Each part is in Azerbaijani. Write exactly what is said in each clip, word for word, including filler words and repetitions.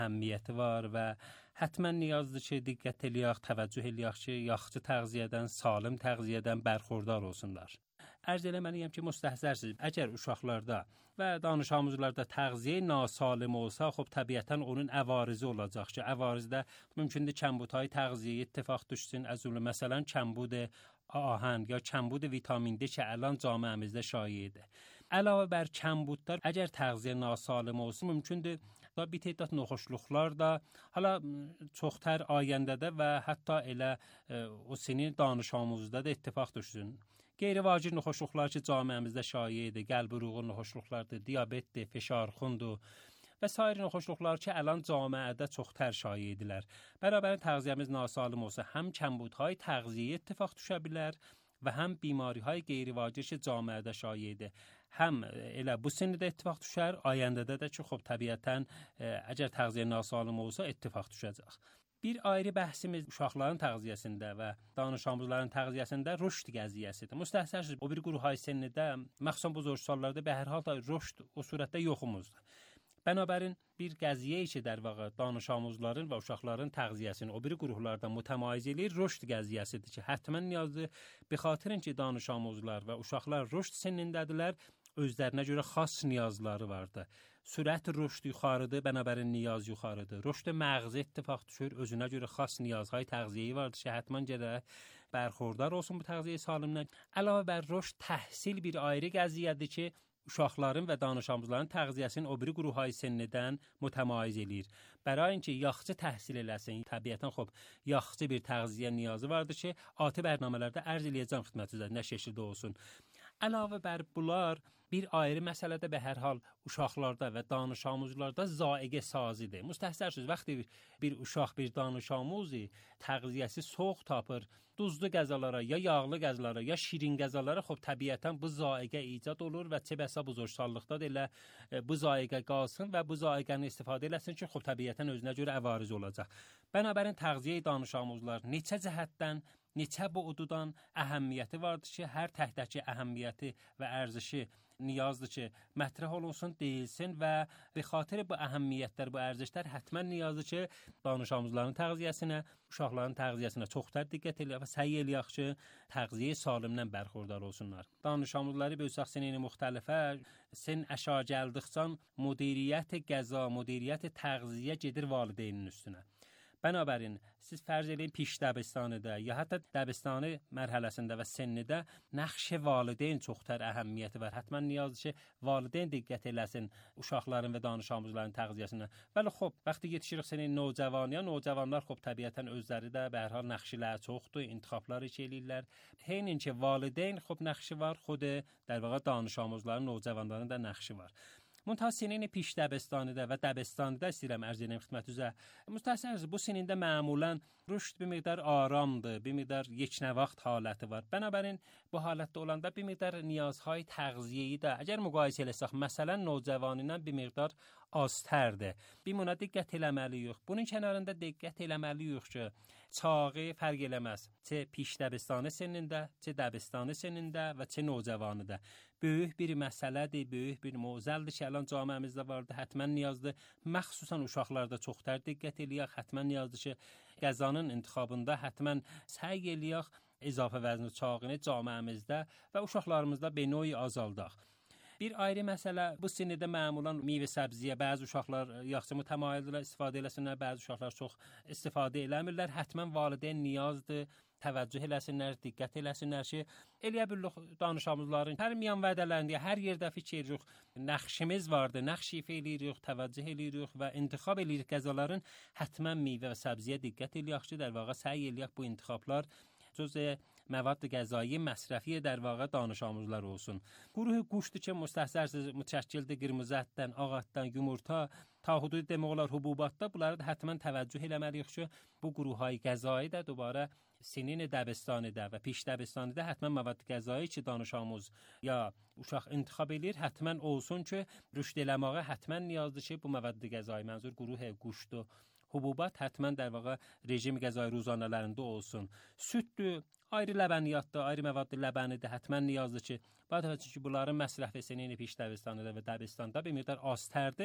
əhəmiyyəti var və həttəmən niyazdır ki, diqqət eləyək, təvəccüh eləyək ki, yaxşı təğziyədən, salim təğziyədən bərxurdar olsunlar. Ərz eləməliyəm ki, müstəhzərsiniz. Əgər uşaqlarda və danış-amuzlarda təğziyə nasalim olsa, xub təbiətən onun əvarizi olacaq ki, əvarizdə mümkündür kəmbudهای təğziyəyə ittifaq düşsün. Az cümlə məsələn kəmbud ahəng یا کمبود ویتامین دی که الان جامعه‌مizdə şایعdir. Əlavə bər kəmbudlar əgər təğziyə nasalim olsa, mümkündür və bir tədad noxoşluqlar da hala çoxtər ayəndədə və hətta elə e, o sinin danış-amuzda da ittifaq düşsün. Qeyri-vacib noxoşluqlar ki, camiəmizdə şایعdir, qəlb-ruğun noxoşluqlardır, diabetdir, feşarxundur və sair noxoşluqlar ki, الان camiədə çoxtər şایعdirlər. Bərabərin təğziyəmiz nasalim olsa, həm kəmbudهای təğziyəyə ittifaq düşə bilər və həm بیماری‌های qeyri-vacib ki, camiədə şایعdir. Həm elə bu sinndə ittifaq düşər, ayəndədə də ki, xub təbiətən əgər təğziyə nasalim olsa ittifaq düşəcək. Bir ayrı bəhsimiz uşaqların təğziyəsində və danış-amuzların təğziyəsində rüşd qəziyyəsidir. Müstəhsərsiniz, o bir qruhay sinnidə, məxsusən bu zorsallarda به هر حال rüşd o surətdə yoxumuzdur. Bənabərin bir qəziyyə ki, در واقع danış-amuzların və uşaqların təğziyəsini o biri qruplardan mütəmayiz eləyir, rüşd qəziyyəsidir ki, həttəmən niyazdır. Be xatirin ki, danış-amuzlar və uşaqlar rüşd sinindədirlər, özlərinə görə xas niyazları vardı. Sürət rüşd yuxarıdır, bənabərin niyaz yuxarıdır. Rüşd məğzi ittifaq düşür, özünə görə xas niyazهای təğziyeyi vardır ki, həttəmən gərək bərxurdar olsun bu təğziyə salimdən. Əlavə bər rüşd təhsil bir ayrı qəziyyədir ki, uşaqların və danış-amuzların təğziyəsini o biri qrupهای sinnidən mütəmayiz eləyir. Bəra اینکه yaxşı təhsil eləsin, təbiətən xub yaxşı bir təğziyə niyazı vardır ki, ati bərnamələrdə ərz eləyəcəm xidmətinizə, nə şəkildə olsun. Əlavə bər bunlar bir ayrı məsələdə به هر حال uşaqlarda və danış-amuzlarda zaiqə sazidir. Müstəhsərsiniz, vaxtı bir uşaq, bir danış-amuzi təğziyəsi soğuk tapır, duzlu qəzalara, ya yağlı qəzalara, ya şirin qəzalara, xub təbiətən bu zaiqə icad olur və çə bəsa buzursallıqda da elə bu zaiqə qalsın və bu zaiqəni istifadə eləsin ki, xub təbiətən özünə görə əvariz olacaq. Bənabərin təğziyə danış-amuzlar neçə cəhətdən, neçə buğdudan əhəmiyyəti vardır ki, hər təhdəki əhəmiyyəti və ərzişi niyazdır ki, mətrəh olunsun, deyilsin və به خاطر bu əhəmiyyətlər, bu ərzişlər həttəmən niyazdır ki, danış-amuzların təğziyəsinə, uşaqların təğziyəsinə çoxtər diqqət eləyək və səy eləyək ki, təğziyə salimdən bərxurdar olsunlar. Danış-amuzları bölsək sinini müxtəlifə, sin əşa gəldikcə müdiriyyət qəza, müdiriyyət təğziyə gedir valideynin üstünə. Bənabərin, siz fərz eləyin piş dəbistanidə ya hətta dəbistani mərhələsində və sinnidə nəqş valideyn çoxtər əhəmiyyəti var. Həttəmən niyazdır ki, valideyn diqqət eləsin uşaqların və danış-amuzların təğziyəsinə. Bəli, xub, vaxtı yetişirik sinin nocavaniya, nocavanlar xub təbiətən özləri də به هر حال nəqşilər çoxdur, intiqablar iç eləyirlər. Heyn ki, valideyn xub nəqşi var, xudu در واقع danış-amuzların, nocavanların da nəqşi var. منتها سنین پیش دبستانیده و دبستانیده استیرم ارز edeyim xidmətinizə. Müstəhsəniz, bu sinində məmulən rüşd bir miqdar aramdır, bir miqdar yeknəvaxt haləti var. Bənabərin bu halətdə olanda bir miqdar niyazهای təğziyeyi də əgər müqayisə eləsək, məsələn, nocavanindən bir miqdar aztərdir. Bir buna diqqət eləməliyik. Bunun kənarında diqqət eləməliyik ki, çağı fərq eləməz. Çə piş dəbistani sinində, çə dəbistani sinində və çə nocavanidə. Böyük bir məsələdir, böyük bir mövzəldir ki, الان جامعه‌مizdə vardı, həttəmən niyazdır. Məxsusən uşaqlarda çoxtər diqqət eləyək, həttəmən niyazdır ki, qəzanın intiqabında həttəmən səy eləyək, izafə vəzni çağını camiəmizdə və uşaqlarımızda benoy azaldaq. Bir ayrı məsələ, bu sinirdə məmulən meyvə səbziyə bəzi uşaqlar yaxşı mütəmayildirlər, istifadə eləsinlər, bəzi uşaqlar çox istifadə eləmirlər. Həttəmən valideyn niyazdır, təvəccüh eləsinlər, diqqət eləsinlər ki, eləyə bilirik danış-amuzların hər miyan vədələrində, hər yerdə fikir edirik, nəqşimiz vardır, nəqş ifa eləyirik, təvəccüh eləyirik və intiqab eləyirik qəzaların, həttəmən meyvə və səbziyə diqqət eləyək ki, در واقع səy eləyək bu intiqablar جزء مواد غذایی مصرفی در واقع دانش-amuzlar olsun. Quruq quşdu ki, müstəhsərsiz mütəşkildir qırmızı ətdən, ağ ətdən, yumurta, ta hudud demək olar hububatda bunlara da həttəmən təvəccüh eləməliyik ki, bu quruqhay qəzایی də دوباره sinin dəbistanidə və piş dəbistanidə həttəmən مواد غذایی ki, danış-amuz ya uşaq intiqab eləyir, həttəmən olsun ki, rüşd eləməyə həttəmən niyazdır ki, bu مواد غذایی mənzur quruq quşdu. Hububat həttəmən در واقع rejim qəzai ruzanələrində olsun. Süddür, ayrı ləbəniyyatdır, ayrı məvad ləbənidir, həttəmən niyazdır ki, bax ki, bunların məsrəfi sinin piş dəbistanidə və dəbistanda bir miqdar aztərdir.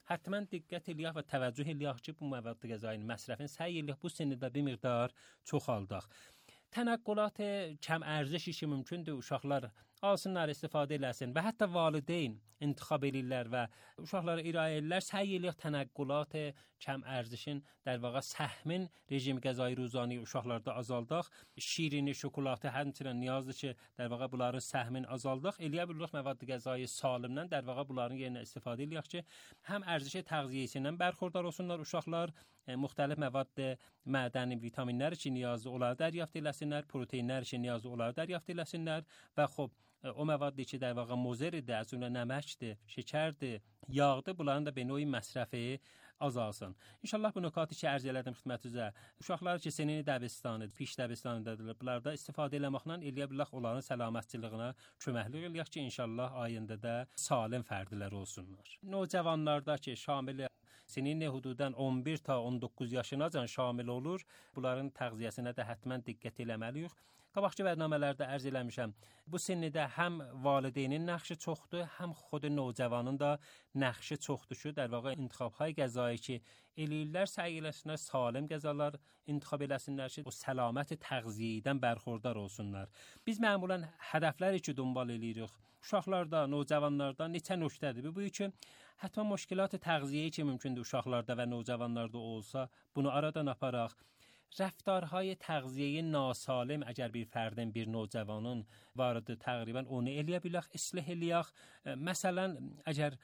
حتما diqqət eləyək və təvəccüh eləyək ki, bu məvad qəzayinin məsrəfini səy eləyək bu sinirdə bir miqdar çoxaldaq. Tənəqqülat kəm ərziş işi mümkündür, uşaqlar alsınlar, istifadə eləsin və hətta valideyn intikhab edirlər və uşaqlara irayə edirlər. Səy eləyək tənəqqülat kəm ərzişin در واقع səhmin rejim qəzai ruzani uşaqlarda azaldaq. Şirini, şokolatı həmçinin niyazdır ki, در واقع bunların səhmin azaldaq. Eləyə bilirik məvad qəzai salimdən در واقع bunların yerinə istifadə eləyək ki, həm ərzişi təğziyəsindən bərxurdar olsunlar uşaqlar, müxtəlif məvad mədəni, vitaminlər ki, niyazlı onları dəryafت eləsinlər, proteinlər ki, niyazlı onları dəryafت eləsinlər və xub o məvadی ki, در واقع مضرdir, از اون نمکdir, şəkərdir, yağdır, bunların da به نوعی مصرفی azalsın. İnşallah bu nöqatı ki, ərz elədim xidmətinizə. Uşaqlar ki, sinini dəbistani, piş dəbistanıdadır. Bunlarda istifadə eləməklə eləyə bilək onların səlamətçiliyinə köməklik eləyək ki, inşallah ayında da salim fərdlər olsunlar. Növcavanlarda ki, şamil sinini hududan on bir ta on doqquz yaşınacan şamil olur. Bunların təğziyəsinə də həttəmən diqqət eləməliyik. Qabaqçı bərnamələrdə ərz eləmişəm. Bu sinnidə həm valideynin nəqşi çoxdur, həm xود növcavanın da nəqşi çoxdur ki, در واقع intixabhay qəzai ki, eləyirlər, səy eləsinlər, salim qəzalar intixab eləsinlər ki, o səlamət təğziyədən bərxurdar olsunlar. Biz məmulən hədəfləri ki, dönbal eləyirik. Uşaqlarda, növcavanlarda neçə nöqtədir? Bu ki, hətta müşkilat təğziyəyi ki, mümkündür uşaqlarda və növcavanlarda olsa, bunu aradan aparaq. رفتارهای تغذیه ناسالم اگر bir fərdin, bir növcavanın vardı təqribən onu eləyə bilək, islah eləyək. Məsələn, əgər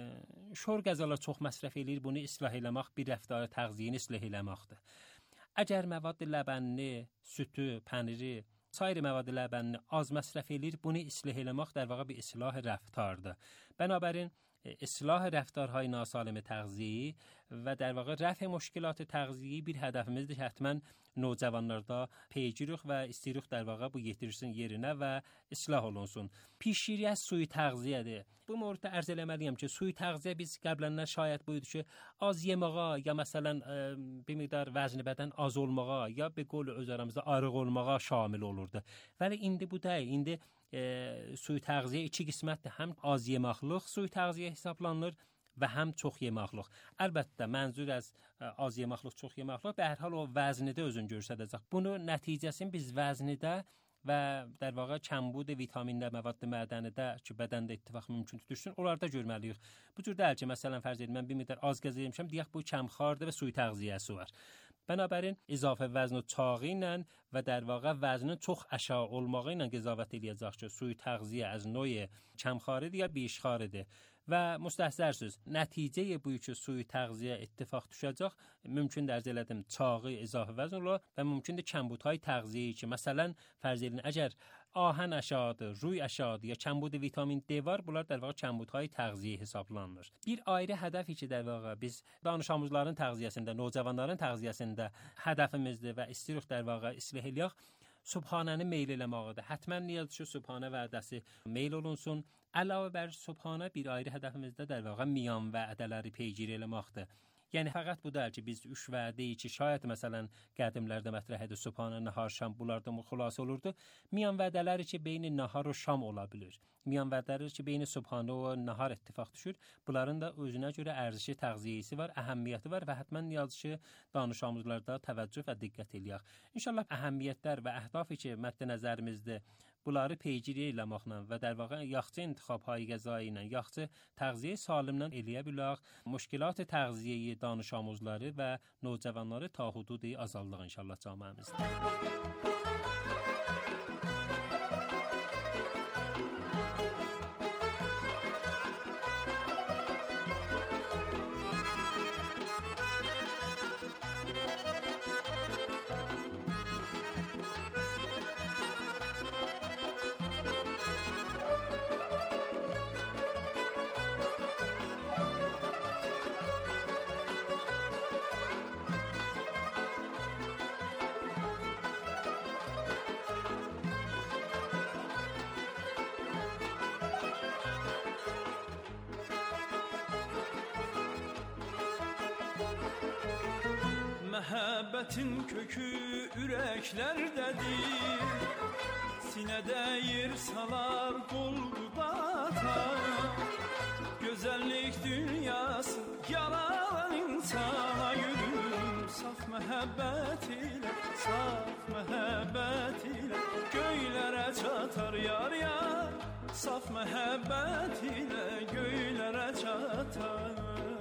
şor qəzalar çox məsrəf eləyir, bunu islah eləmək bir rəftarı təğziyəni islah eləməkdir. Əgər məvad ləbənni, sütü, pəniri, sair məvad ləbənni az məsrəf eləyir, bunu islah eləmək در واقع bir islah rəftardır. Bənabərin اصلاح رفتارهای ناسالم تغذیه‌ای و در واقع رفع مشکلات تغذیه‌ای bir hədəfimizdir ki, həttəmən növcavanlarda پیگیریق و استیریق در واقع bu yetirilsin yerinə və islah olunsun. پیشگیری از سوء تغذیه‌dir. Bu mövzuda ərz eləməliyəm ki, سوء təğziyə biz qəbləndən şayət buydu ki, az yemağa ya məsələn bir miqdar vəzni bədən az olmağa ya bir qol öz aramızda arıq olmağa şamil olurdu. Vəli indi bu deyil. İndi سوء təğziyə iki qismətdir. Həm az yemaqlıq سوء təğziyə hesablanır və həm çox yemaqlıq. Əlbəttə mənzur az az yemaqlıq, çox yemaqlıq به هر حال o vəznidə özün göstərəcək. Bunu nəticəsini biz vəznidə və در واقع کمبود vitaminlər, məvad mədənidə ki, bədəndə ittifaq mümkün düşsün, onlarda görməliyik. Bu cür deyil ki, məsələn fərz edin mən bir miqdar az qəza yemişəm, deyək bu kəmxardır və سوء təğziyəsi var. بنابراین اضافه وزن و چاقی ilə و در واقع وزن çox aşağı olmağı ilə قضاوت eləyəcək ki, سوء təğziyə از نوع کمخارdır یا بیشخارdır. Və müstəhsərsiz, nəticəyə bu ki, سوء təğziyə ittifaq düşəcək, mümkün dərz elədim çağı, izafə vəzn ola və mümkündür kəmbudهای təğziyə ki, məsələn, fərz edin, əgər ahən aşağıdır, ruy aşağıdır ya kəmbud vitamin D var, bunlar در واقع kəmbudهای təğziyə hesablanır. Bir ayrı hədəf ki, در واقع biz danış amuzların təğziyəsində, növcavanların təğziyəsində hədəfimizdir və istəyirik در واقع islah eləyək, subhanəni meyl eləməkdir. Həttəmən niyazdır ki, subhanə vədəsi meyl olunsun. Əlavə bər subhanə bir ayrı hədəfimizdə در واقع miyan vədələri peygiri eləməkdir. Yəni fəqət bu deyil ki, biz üç vədə ki, şayət məsələn qədimlərdə mətrəh edir, subhanə, nahar, şam, bunlardan xülasə olurdu. Miyan vədələri ki, beyni nahar və şam ola bilir. Miyan vədələri ki, beyni subhanə və nahar ittifaq düşür. Bunların da özünə görə ərzişi, təğziyəsi var, əhəmmiyyəti var və həttəmən niyazı ki, danışamızlarda təvəccüh və diqqət eləyək. İnşallah əhəmmiyyətlər və əhdafı ki, məddə nəzərimizdə bunları peygiri eləməklə və در واقع yaxçı intixabhay qəzai ilə, yaxçı təğziyə salimlə eləyə bilək, müşkilat təğziyeyi danış amuzları və növcavanları ta hududi azaldıq inşallah camiəmizdə. Məhəbbətin kökü ürəklərdədir, sinədə yer salar qol budata, gözəllik dünyası sana gülüm, saf məhəbbət ilə, saf məhəbbət ilə göylərə çatar yar yar, saf məhəbbət ilə göylərə çatar.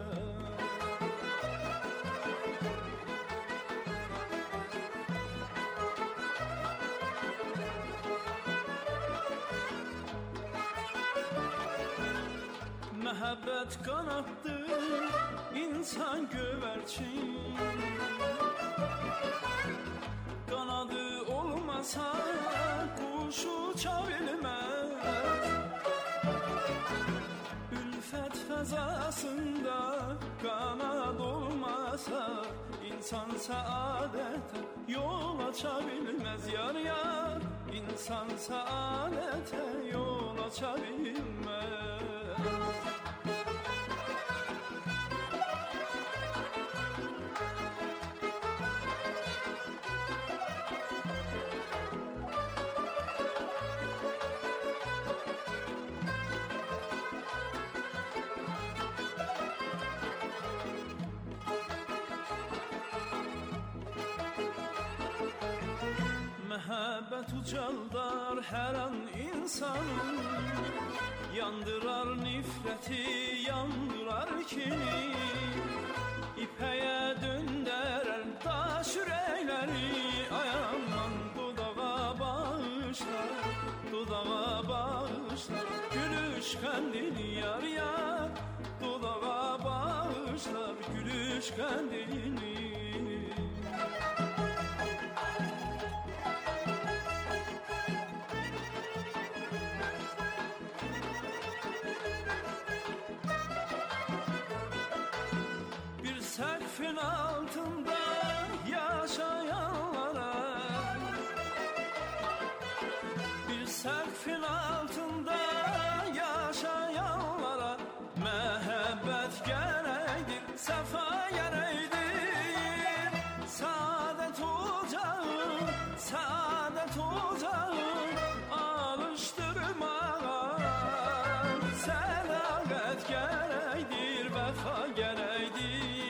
Məhəbbət qanaddır, insan gövərçin, qanadı olmasa quş uça bilməz. Ülfət fəzasında qanad olmasa insan səadətə yol aça bilməz yar yar, insan səadətə yol aça bilməz. Məhəbbət ucaldar hər an insanı, yandırar nifrəti, yandırar kini, ipəyə döndərər daş ürəkləri. Ay aman dodağa bağışlar, dodağa bağışlar gülüş qəndili yar yar, dodağa bağışlar gülüş qəndili. Sərfin altında yaşayanlara, bir sərfin altında yaşayanlara məhəbbət gərəkdir, səfa gərəkdir. Saadət ocağı, saadət ocağı alışdırmağa, sədaqət gərəkdir, vəfa gərəkdir.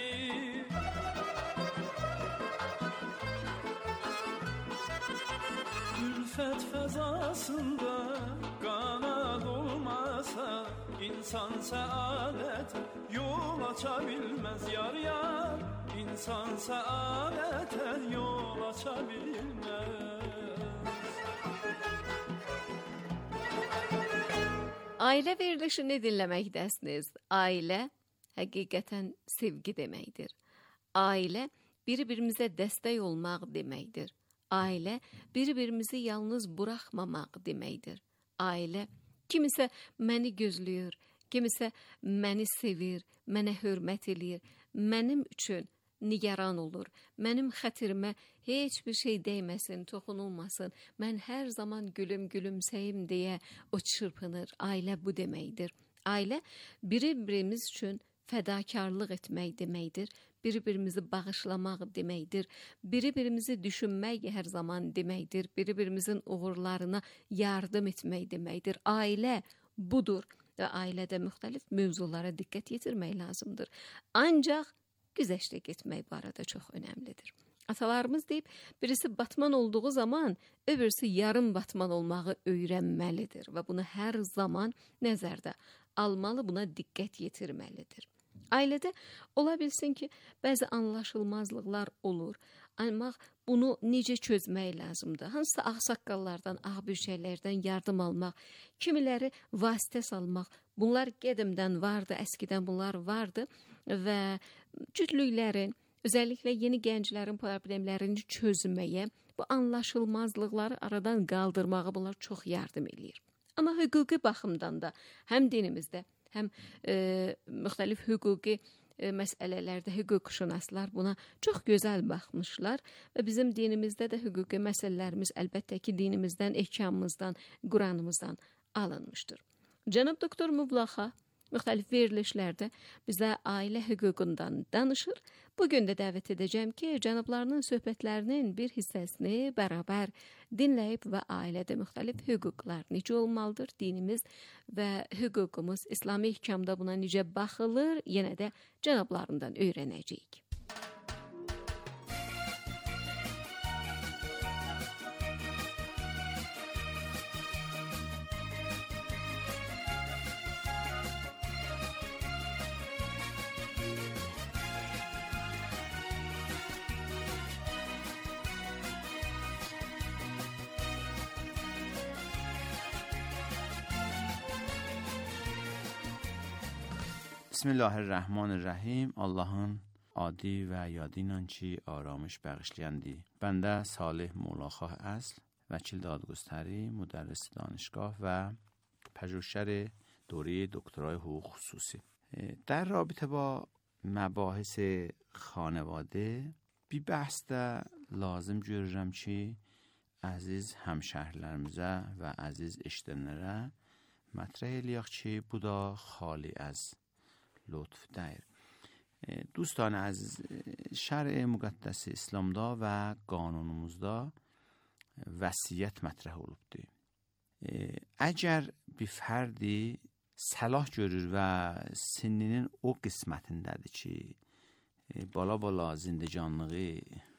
Ülfət fəzasında qanad olmasa insan səadətə yol aça bilməz yar yar, insan səadətə yol aça bilməz. Ailə verilişini dinləməkdəsiniz. Ailə həqiqətən sevgi deməkdir. Ailə bir-birimizə dəstək olmaq deməkdir. Ailə bir-birimizi yalnız buraxmamaq deməkdir. Ailə kimisə məni gözləyir, kimisə məni sevir, mənə hörmət eləyir, mənim üçün nigaran olur, mənim xətirimə heç bir şey dəyməsin, toxunulmasın, mən hər zaman gülüm gülümsəyim deyə o çırpınır. Ailə bu deməkdir. Ailə bir-birimiz üçün fədakarlıq etmək deməkdir. Bir-birimizi bağışlamaq deməkdir. Bir-birimizi düşünmək hər zaman deməkdir. Bir-birimizin uğurlarına yardım etmək deməkdir. Ailə budur və ailədə müxtəlif mövzulara diqqət yetirmək lazımdır. Ancaq güzəştə getmək bu arada çox önəmlidir. Atalarımız deyib, birisi batman olduğu zaman öbürsü yarım batman olmağı öyrənməlidir və bunu hər zaman nəzərdə almalı, buna diqqət yetirməlidir. Ailədə ola bilsin ki, bəzi anlaşılmazlıqlar olur, amma bunu necə çözmək lazımdır? Hansısa ağsaqqallardan, ağbürçəklərdən yardım almaq, kimiləri vasitə salmaq, bunlar qədimdən vardı, əskidən bunlar vardı və cütlüklərin, özəlliklə yeni gənclərin problemlərini çözməyə, bu anlaşılmazlıqları aradan qaldırmağa bunlar çox yardım eləyir. Amma hüquqi baxımdan da həm dinimizdə, həm e, müxtəlif hüquqi e, məsələlərdə hüquqşünaslar buna çox gözəl baxmışlar və bizim dinimizdə də hüquqi məsələlərimiz əlbəttə ki, dinimizdən, ehkamımızdan, Quranımızdan alınmışdır. Cənab Doktor Muvlaxa müxtəlif verilişlərdə bizə ailə hüququndan danışır. Bugün də dəvət edəcəm ki, cənablarının söhbətlərinin bir hissəsini bərabər dinləyib və ailədə müxtəlif hüquqlar necə olmalıdır, dinimiz və hüququmuz İslami hikmdə buna necə baxılır, yenə də cənablarından öyrənəcəyik. Bismillahirrahmanirrahim. Allah'ın adi ve yadinançı aramış bağışlayandı. Bende Salih Mollakhoh Asl، وکیل دادگستری، مدرس دانشگاه و پژوهشگر دوره دکترای حقوق خصوصی. در رابطه با مباحث خانواده bir bahsdə lazım görürəm ki, əziz həmşəhərlərimizə və əziz eşidənlərə mətrəh eləyək ki, bu da xali از لطف دایر. دوستان عزیز، شرع مقدس اسلامda و qanunumuzda vəsiyyət mətrəh olubdur. Əgər bir fərdi səlah görür və sininin o qismətindədir ki, bala-bala zindəcanlığı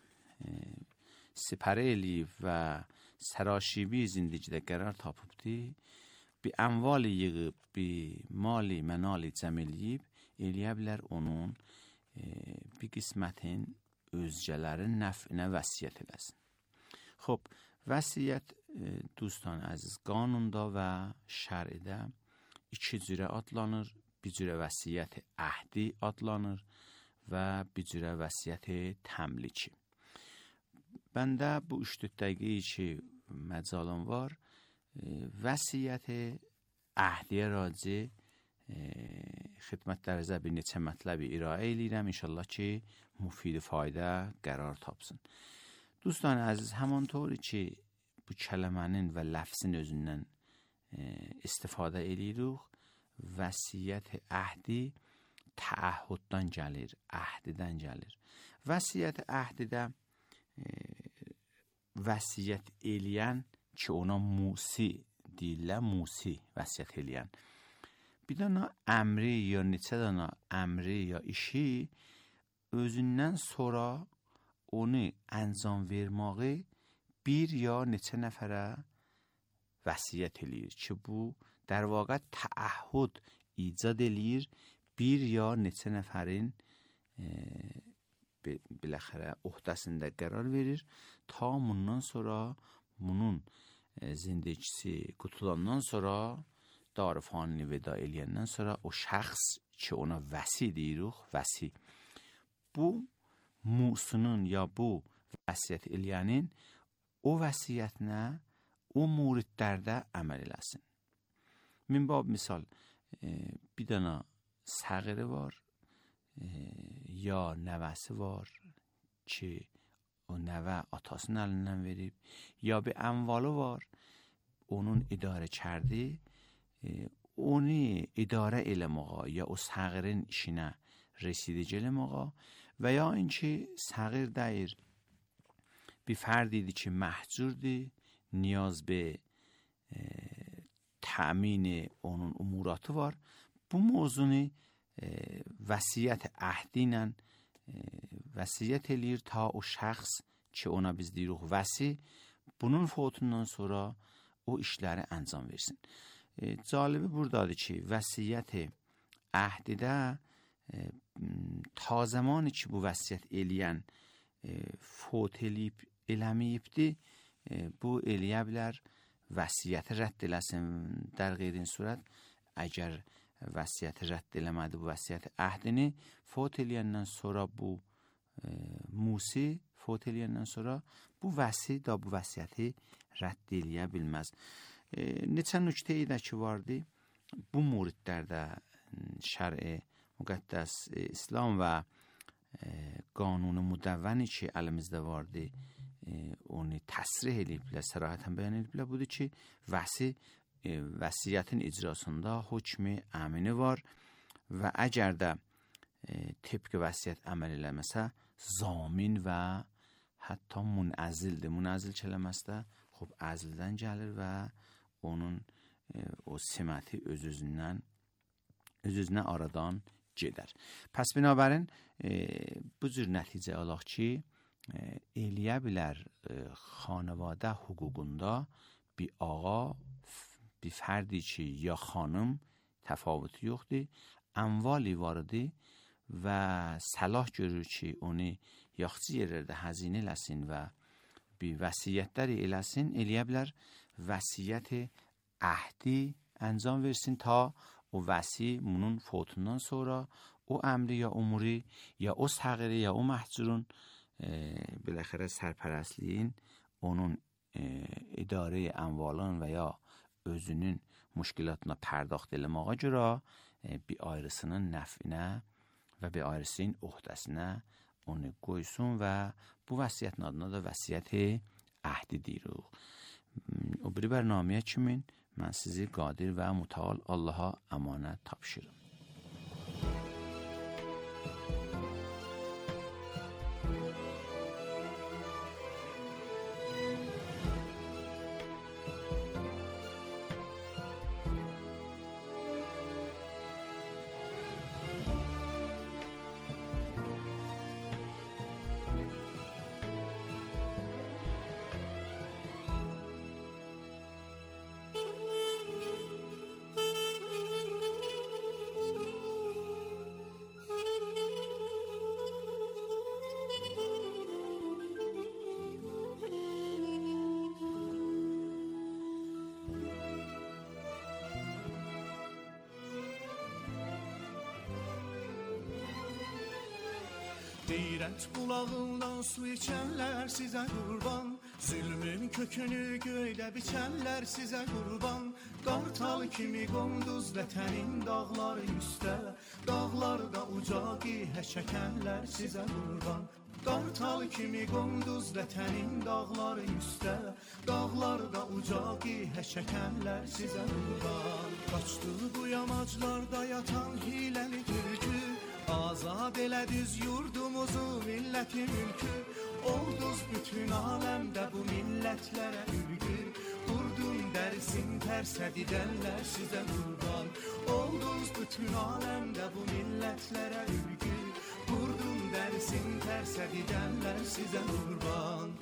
sipərə eləyib və sərişibi zindəgidə qərar tapıbdır, bir əmvali yığıb, bir mali, mənali cəm eləyib, eləyə bilər onun e, bir qismətin özgələrin nəfinə vəsiyyət eləsin. Xob, vəsiyyət e, dostan əziz, qanunda və şəridə iki cürə adlanır. Bir cürə vəsiyyət əhdi adlanır və bir cürə vəsiyyət təmliki. Bəndə bu üç dörd dəqiqə ki məcalım var, e, vəsiyyət əhdiyə raci xidmətlərinizə bir neçə mətləbi irayə eləyirəm. İnşallah ki, müfid fayda qərar tapsın. Dostlar əziz, həmanطوری ki, bu kələmənin və ləfzin özündən e, istifadə eləyirik, vəsiyyət əhdi təəhhüddən gəlir, əhdidən gəlir. Vəsiyyət əhdidə e, vəsiyyət eləyən ki, ona musi deyirlər, musi vəsiyyət eləyən. Bir dana əmri ya neçə dana əmri ya işi özündən sonra onu əncam verməyi bir ya neçə nəfərə vəsiyyət eləyir ki, bu در واقع تعهد ایجاد eləyir bir ya neçə nəfərin e, biləxərə öhdəsində qərar verir ta bundan sonra bunun e, zindəgisi qutulandan sonra darıfanini veda eləyəndən sonra o şəxs ki ona vəsi deyirik, vəsi bu musunun ya bu vəsiyyət eləyənin o vəsiyyətinə o muridlərdə əməl eləsin. Min bab misal e, bir dana səğiri var e, ya nəvəsi var ki o nəvə atasının əlindən verib ya bir əmvalı var onun idarə kərdi e, onu idarə eləməğa ya o səğirin işinə rəsidici eləməğa və ya inki səğir deyir bir fərdidir ki məhcurdur, niyaz be e, təmin onun umuratı var. Bu mövzunu e, vəsiyyət əhdi ilə e, vəsiyyət eləyir ta o şəxs ki ona biz deyirik vəsi bunun fautundan sonra o işləri əncam versin. E, calibi buradadır ki vəsiyyət əhdidə e, ta zamanı ki bu vəsiyyət eləyən e, faut eləyib eləməyibdir e, bu eləyə bilər vəsiyyəti rədd eləsin در غیر این صورت əgər vəsiyyəti rədd eləmədi bu vəsiyyət əhdini fot eləyəndən sonra bu e, musi fot eləyəndən sonra bu vəsi da bu vəsiyyəti rədd eləyə bilməz. E, neçə nöqtəyi də ki vardı bu muridlərdə şər'i müqəddəs e, İslam və e, qanunu müdəvvəni ki əlimizdə vardı e, onu təsrih eləyiblər, sərahətən bəyan eləyiblər budur ki vəsi e, vəsiyyətin icrasında hökmü əmini var və əgər də e, tibq vəsiyyət əməl eləməsə zamin və hətta munəzildir. Munəzil kəlməsi də xub əzildən gəlir və onun e, o siməti öz-özündən öz-özünə aradan gedər. Pəs binabərin e, bu cür nəticə alaq ki, e, eləyə bilər e, xanəvadə hüququnda bir ağa, bir fərdی ki, ya xanım təfavütü yoxdur, əmvali varıdır və səlah görür ki, onu yaxçı yerlərdə həzinə eləsin və bir vəsiyyətləri eləsin, eləyə bilər vəsiyyət əhdi əncam versin ta o vəsi bunun fotundan sonra o əmri ya umuri ya o səğiri ya o məhcurun e, biləxərə sərpərəstliyin onun e, idarə əmvalın və ya özünün müşkilatına pərdaxt eləməyə görə e, bir ayrısının nəfinə və bir ayrısının uhdəsinə onu qoysun və bu vəsiyyətin adına da vəsiyyət əhdi deyirik. O biri bərnaməyə kimin mən sizi qadir və mütəal Allaha əmanət tapşırım. Deyrət bulağından su içənlər sizə qurban, zülmün kökünü göydə biçənlər sizə qurban. Qartal kimi qonduz vətənin dağları üstə, dağlarda ucağı həşəkənlər sizə qurban. Qartal kimi qonduz vətənin dağları üstə, dağlarda ucağı həşəkənlər sizə qurban. Qaçdı bu yamaclarda yatan hiləli türkü, azad elədiz yurdumuzu, milləti mülkü. Olduz bütün aləmdə bu millətlərə ülgü, qurdun dərsin tərsə didənlər sizə qurban. Olduz bütün aləmdə bu millətlərə ülgü, qurdun dərsin tərsə didənlər sizə qurban.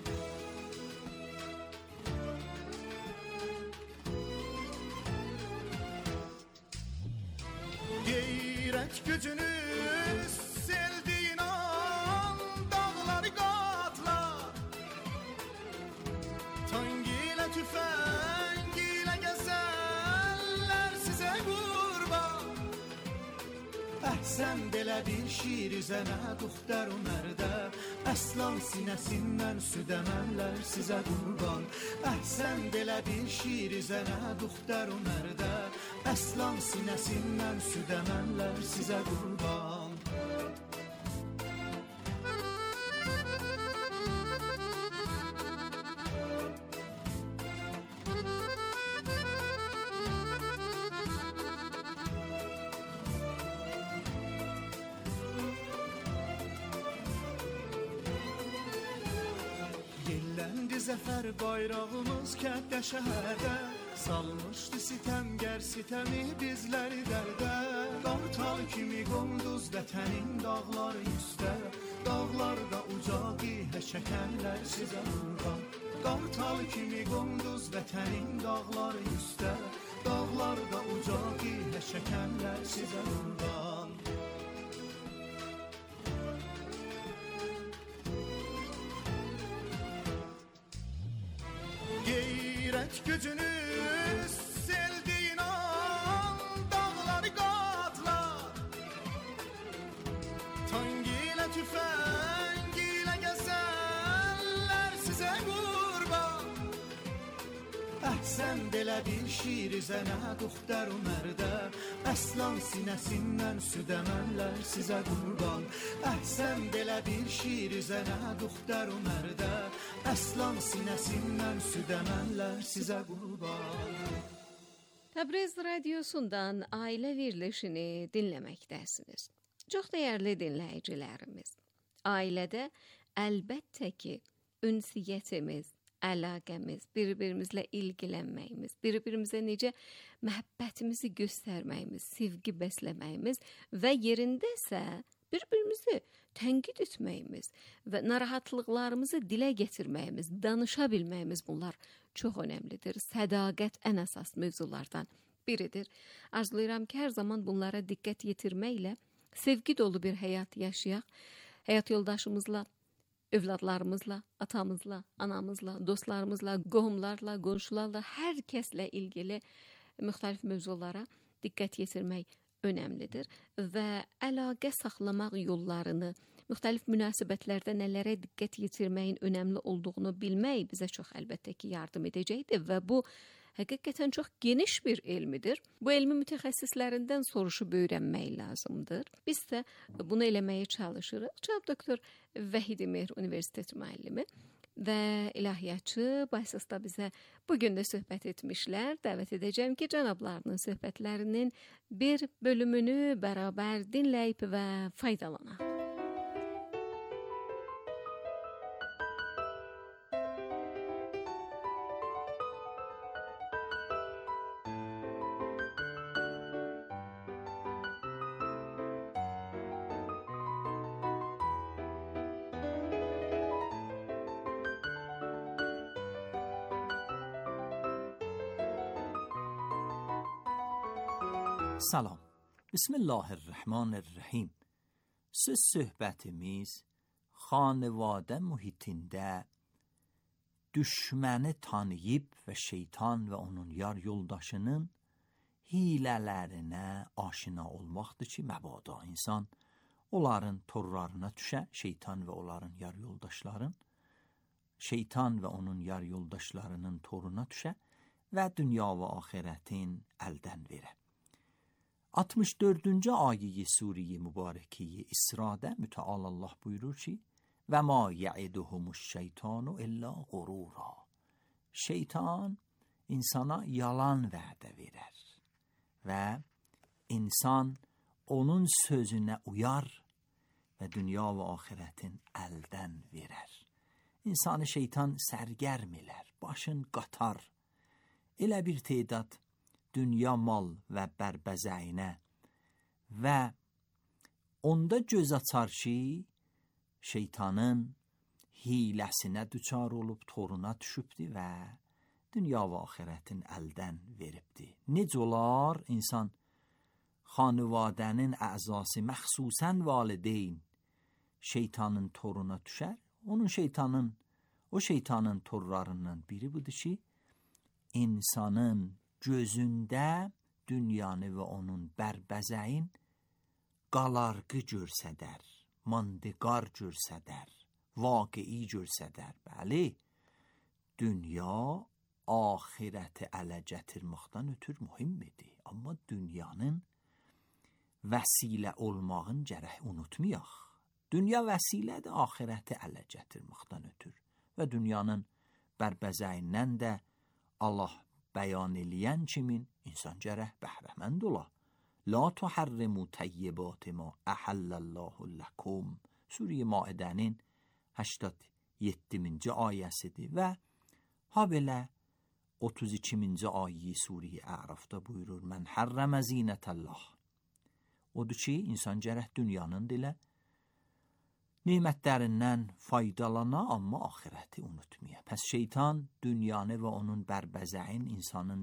Qeyrət gücünü sevdiğin an dağları qatlar, tang ilə tüfəng ilə gəzərlər sizə qurban. Əhsən belə bir şiir üzənə duxtər o mərdə, əslan sinəsindən süd əmənlər sizə qurban. Əhsən belə bir şiir üzənə duxtər o mərdə, əslan sinəsindən süd əmənlər sizə qurban. Yelləndi zəfər bayrağımız kənddə şəhərdə, salmışdı sitəmgər sitəmi bizləri dərdə. Qartal kimi qonduz vətənin dağları üstə, dağlarda ucağı həşəkənlər sizə qurban. Qartal kimi qonduz vətənin dağları üstə, dağlarda ucağı həşəkənlər sizə qurban. Qeyrət gücünü sevdiğin an dağları qatlar, tang ilə tüfəng ilə gəzərlər sizə qurban. Əhsən belə bir şiir üzənə duxtər o mərdə, əslan sinəsindən süd əmənlər sizə qurban. Əhsən belə bir şiir üzənə duxtər o mərdə, əslan sinəsindən süd əmənlər sizə qurban. Təbriz radiosundan ailə verilişini dinləməkdəsiniz. Çox dəyərli dinləyicilərimiz, ailədə əlbəttə ki, ünsiyyətimiz, əlaqəmiz, bir-birimizlə ilgilənməyimiz, bir-birimizə necə məhəbbətimizi göstərməyimiz, sevgi bəsləməyimiz və yerindəsə bir-birimizi tənqid etməyimiz və narahatlıqlarımızı dilə gətirməyimiz, danışa bilməyimiz bunlar çox önəmlidir. Sədaqət ən əsas mövzulardan biridir. Arzulayıram ki, hər zaman bunlara diqqət yetirməklə sevgi dolu bir həyat yaşayaq. Həyat yoldaşımızla, övladlarımızla, atamızla, anamızla, dostlarımızla, qohumlarla, qonşularla, hər kəslə ilgili müxtəlif mövzulara diqqət yetirmək önəmlidir və əlaqə saxlamaq yollarını, müxtəlif münasibətlərdə nələrə diqqət yetirməyin önəmli olduğunu bilmək bizə çox əlbəttə ki, yardım edəcəkdir və bu həqiqətən çox geniş bir elmidir. Bu elmi mütəxəssislərindən soruşub öyrənmək lazımdır. Biz də bunu eləməyə çalışırıq. Cənab doktor Vəhid Mehr Universitet müəllimi və ilahiyyatçı bu əsasda bizə bugün də söhbət etmişlər. Dəvət edəcəm ki, cənablarının söhbətlərinin bir bölümünü bərabər dinləyib və faydalanaq. سلام. بسم الله الرحمن الرحیم. Söz söhbətimiz xanəvadə mühitində düşməni tanıyıb və şeytan və onun yar yoldaşının hilələrinə aşina olmaqdır ki, məbada insan onların torlarına düşə, şeytan və onların yar yoldaşların, şeytan və onun yar yoldaşlarının toruna düşə və dünya və axirətin əldən verə. altmış dördüncü ayeyi Sure-i Mübarəkeyi İsra'da Müteal Allah buyurur ki: "Və ma ya'iduhumuş-şeytanu illa gurura." Şeytan insana yalan vədə verər və insan onun sözünə uyar və dünya və axirətin əldən verər. İnsanı şeytan sərgərm elər, başın qatar. Elə bir tedad dünya mal və bərbəzəyinə və onda göz açar ki, şeytanın hiləsinə düçar olub, toruna düşübdür və dünya və axirətin əldən veribdir. Necə olar insan xanəvadənin əzası, məxsusən valideyn şeytanın toruna düşər? Onun şeytanın, o şeytanın torlarından biri budur ki, insanın gözündə dünyanı və onun bərbəzəyin qalarqı görsədər, mandiqar görsədər, vaqi'i görsədər. Bəli, dünya axirəti ələ gətirməkdən ötür mühimmidir. Amma dünyanın vəsilə olmağın gərək unutmayaq. Dünya vəsilədir axirəti ələ gətirməkdən ötür və dünyanın bərbəzəyindən də Allah bəyan eləyən kimin insan gərək bəhrəmənd ola. La tuharrimu tayyibat ma ahallallahu lakum. Sure-i Maidənin هەشتاد و هەفتمینci ayəsidir və ha belə otuz ikinci ayeyi Sure-i Ərafda buyurur: "Mən harrama zinətallah." Odur ki, insan gərək dünyanın dilə nemətlərindən faydalana, amma axirəti unutmaya. Pəs şeytan dünyanı və onun bərbəzəyin insanın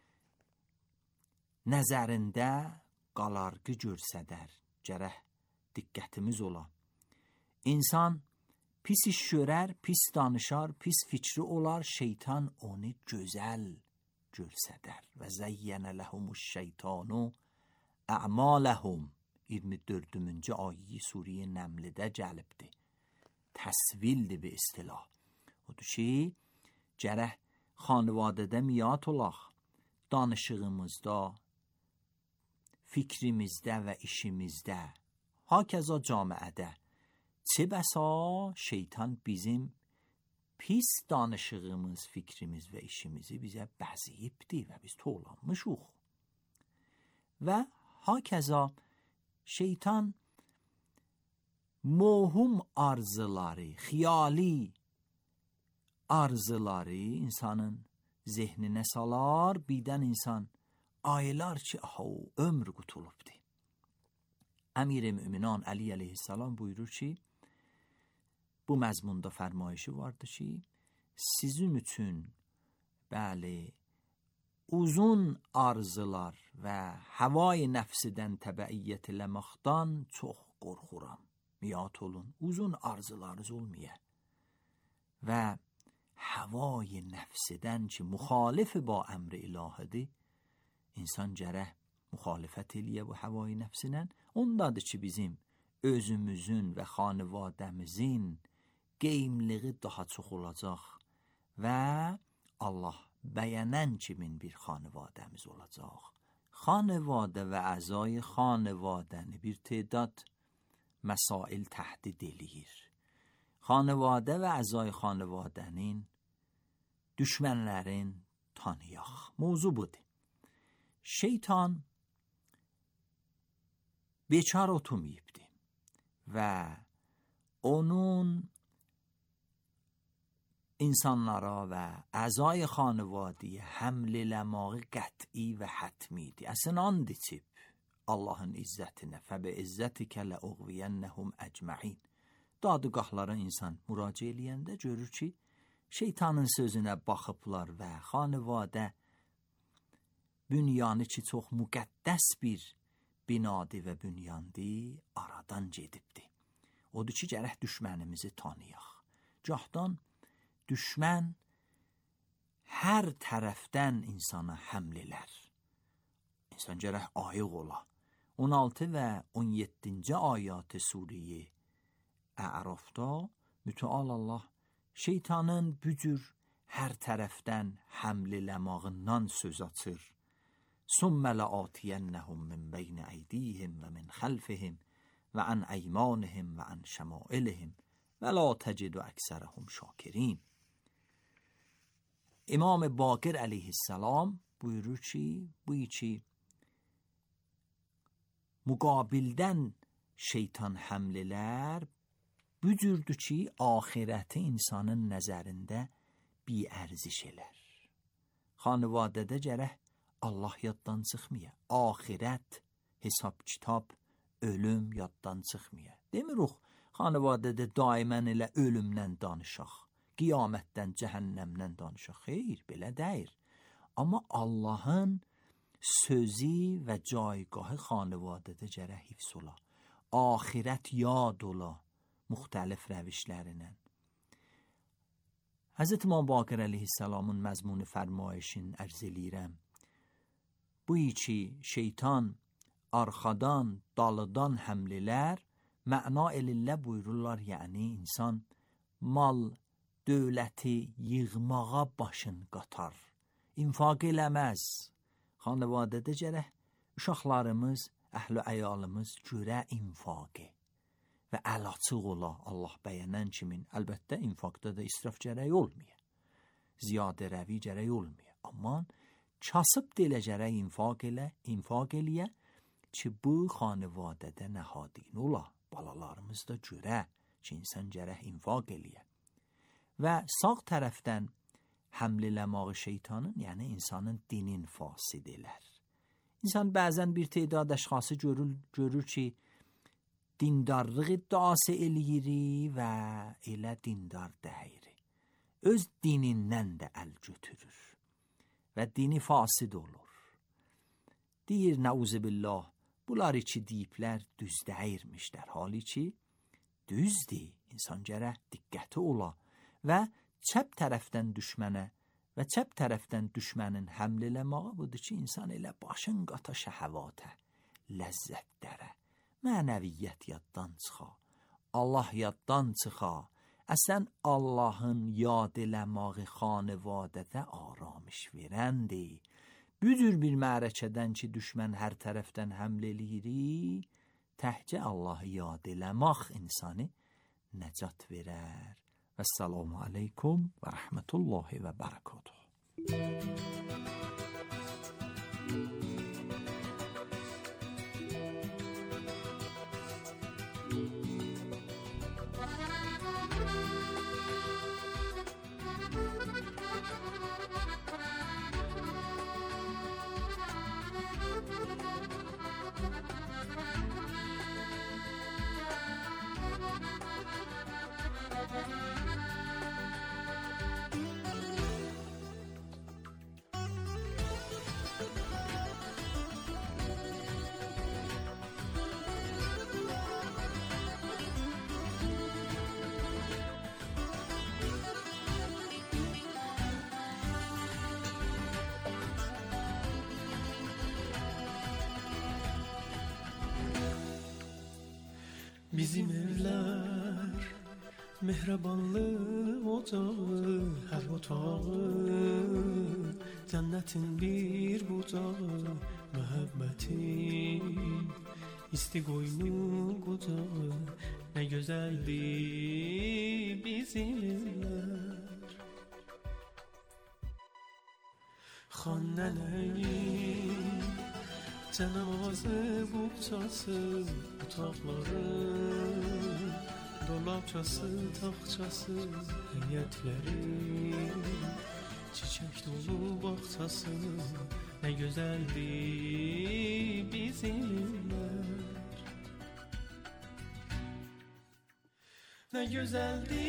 nəzərində qalarqı görsədər. Gərək diqqətimiz ola. İnsan pis iş görər, pis danışar, pis fikri olar, şeytan onu gözəl görsədər. Və zəyyənə ləhumuş-şeytanu ə'maləhum. iyirmi dördüncü ayeyi Sure-i Nəmlidə gəlibdir. Təsvildir bir istilah. Odur ki, gərək xanəvadədə miyat olaq, danışığımızda, fikrimizdə və işimizdə, hakəza camiədə. Çə bəsa şeytan bizim pis danışığımız, fikrimiz və işimizi bizə bəziyibdir və biz toğlanmışıq. و hakeza şeytan muhum arzuları, xiyali arzuları insanın zehnine salar, birdən insan aylar ki, aha o ömür qutulubdur. Əmir-i Müminan Ali aleyhisselam buyurur ki, bu məzmunda fərmayışı vardır ki, sizin üçün bəli, uzun arzular və havai nəfsidən təbəiyyət eləməkdən çox qorxuram. Miyat olun, uzun arzularınız olmaya və havai nəfsidən ki, müxalif ba əmr ilahidir, insan gərək müxalifət eləyə bu havai nəfsindən. Ondadır ki, bizim özümüzün və xanivadəmizin qeymliği daha çox olacaq və Allah bəyənən kimin bir xanivadəmiz olacaq. Xanivadə və əzای xanivadəni bir tədad məsail təhdid eləyir. Xanivadə və əzay xanivadənin düşmənlərin tanıyaq. Mövzu budur. Şeytan bekar oturmayıbdır və onun insanlara və əzay xanivadiyə həml eləməyi qəti və hətmidir. Əslən and içib Allahın izzətinə fəbə izzətikə ləuğviyənnəhum əcməin. Dadugahlara insan müraciə eləyəndə görür ki, şeytanın sözünə baxıblar və xanivadə bünyanı ki, çox müqəddəs bir binadır və bünyandır, aradan gedibdir. Odur ki, gərək düşmənimizi tanıyaq. Gahdan düşmən hər tərəfdən insana həml elər. İnsan gərək ayıq ola. on altı və on yeddinci ayat Suriye Ərafda mütəal Allah şeytanın bücür hər tərəfdən həml eləmağından söz açır. Sümmə ləatiyənnəhum min beyn əydihim və min xəlfihim və ən əymanihim və ən şəmailihim və la təcidu əksərəhum şakirin. İmam Baqir əleyhissalam buyurur ki, bu iki müqabildən şeytan həmlələr bücürdür ki, ahirəti insanın nəzərində bir ərziş elər. Xanivadədə gərək Allah yaddan çıxmaya, ahirət, hesab kitab, ölüm yaddan çıxmaya. Demiruq, xanivadədə daimən elə ölümdən danışaq, qiyamətdən, cəhənnəmdən danışaq. Xeyr, belə deyir. Amma Allahın sözü və caygahı xanivadədə gərək hifz ola. Ahirət yad ola, müxtəlif rəvişlərinə. Həzrət İmam Baqir əleyhissalamın məzmunu fərmayişin ərz eləyirəm. Bu iki şeytan arxadan, dalıdan həmlələr, məna elillə buyururlar, yəni insan mal, dövləti yığmağa başın qatar, infaq eləməz. Xanivadədə gərək uşaqlarımız, əhl-i əyalımız görə infaqı və əl açıq ola Allah bəyənən kimin. Əlbəttə infaqda da israf gərək olmaya, ziyadə rəvi gərək olmaya. Amma kasıb delə gərək infaq elə, infaq eləyə ki, bu xanivadədə nəhadin ola. Balalarımız da görə ki, insan gərək infaq eləyə. Və sağ tərəfdən həml eləməyi şeytanın, yəni insanın dinin fasid elər. İnsan bəzən bir tədad əşxası görür, görür ki, dindarlıq iddiası eləyiri və elə dindar dəyiri. Öz dinindən də əl götürür və dini fasid olur. Deyir, nəuzubillah, bunlar iki deyiblər düz dəyirmişlər. Hali ki, düzdür, insan gərək diqqəti ola və çəp tərəfdən düşmənə və çəp tərəfdən düşmənin həml eləməyi budur ki, insan elə başın qata şəhəvatə, ləzzətlərə, mənəviyyət yaddan çıxa, Allah yaddan çıxa. Əsən Allahın yad eləməyi xanivadədə aramış verəndir. Büdür bir mərəkədən ki, düşmən hər tərəfdən həml eləyir, təhcə Allahı yad eləmək insanı nəcat verər. Vəssalamu aleykum və rəhmətullahi və bərəkatuhu. Bizim evler mehribanlık ocağı, her otağı cennetin bir bucağı, muhabbetin isti koynu kocağı, ne güzeldi bizim evler. Xannələyin cənazə buxçası, otaqları, dolapçası, taxçası, heyətləri, çiçək dolu bağçası, nə gözəldi bizim evlər. Nə gözəldi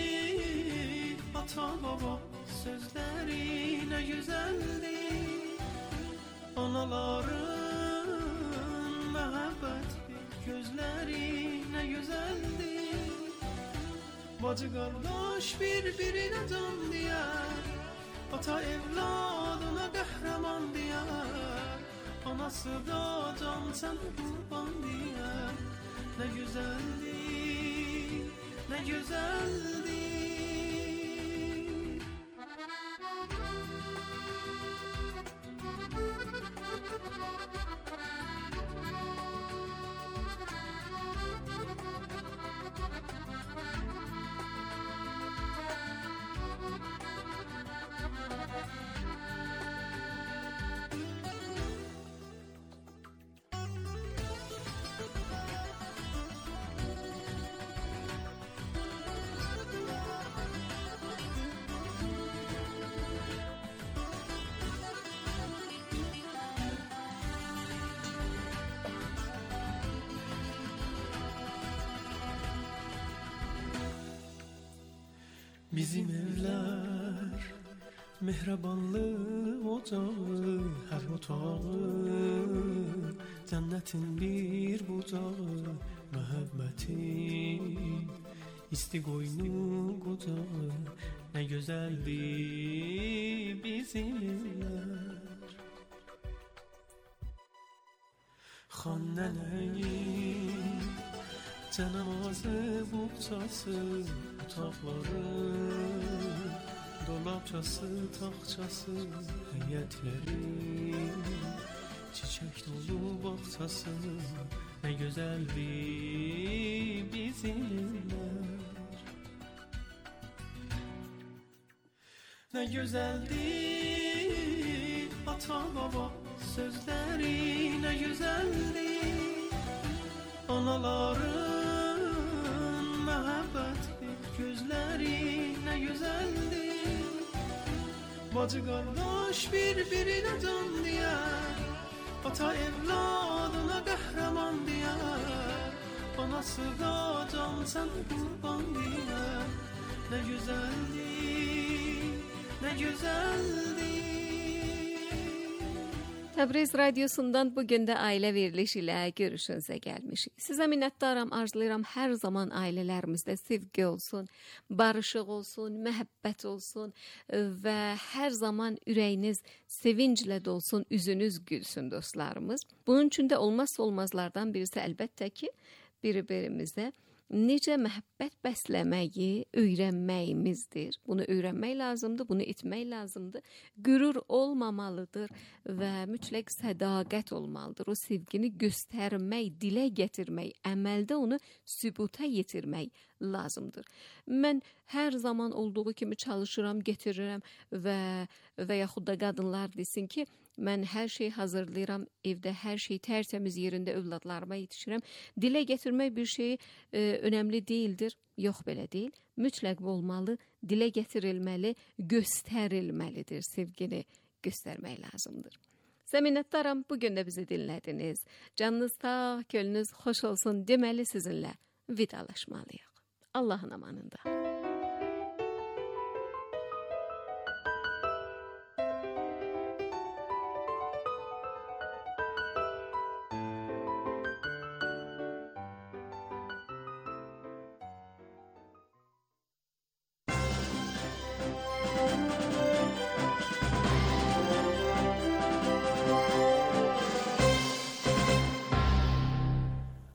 ata baba sözləri, nə gözəldi anaların məhəbbətli gözləri, nə gözəldi bacı qardaş bir-birinə can deyər, ata evladına qəhrəman deyər, anası da can sən qurban deyər. Nə gözəldi, nə gözəldi. Bizim evler mehribanlık ocağı, her otağı cennetin bir bucağı, muhabbetin isti koynu kocağı, ne güzeldi bizim evler. Xannələyin cənazə buxçası, otaqları, dolapçası, taxçası, heyətləri, çiçək dolu bağçası, nə gözəldi bizim evlər. Nə gözəldi ata baba sözləri, nə gözəldi anaların məhəbbətli gözləri, nə gözəldi bacı qardaş bir-birinə can deyər, ata evladına qəhrəman deyər, anası da can sən qurban deyər. Nə gözəldi, nə gözəldi. Təbriz Radyosu'ndan bugün də ailə verilişi ilə görüşünüzə gəlmişik. Sizə minnətdaram, arzulayıram hər zaman ailələrimizdə sevgi olsun, barışıq olsun, məhəbbət olsun və hər zaman ürəyiniz sevinclə dolsun, üzünüz gülsün dostlarımız. Bunun üçün də olmazsa olmazlardan birisi əlbəttə ki, bir-birimizə necə məhəbbət bəsləməyi öyrənməyimizdir. Bunu öyrənmək lazımdır, bunu etmək lazımdır. Qürur olmamalıdır və mütləq sədaqət olmalıdır. O sevgini göstərmək, dilə gətirmək, əməldə onu sübuta yetirmək lazımdır. Mən hər zaman olduğu kimi çalışıram, getirirəm və və yaxud da qadınlar desin ki, mən hər şey hazırlayıram, evdə hər şey tərtəmiz yerində övladlarıma yetişirəm. Dilə gətirmək bir şey e, önəmli deyildir. Yox, belə deyil. Mütləq olmalı, dilə gətirilməli, göstərilməlidir. Sevgini göstərmək lazımdır. Sizə minnətdaram, bugün də bizi dinlədiniz. Canınız sağ, könlünüz xoş olsun deməli sizinlə vidalaşmalıyıq. Allahın amanında.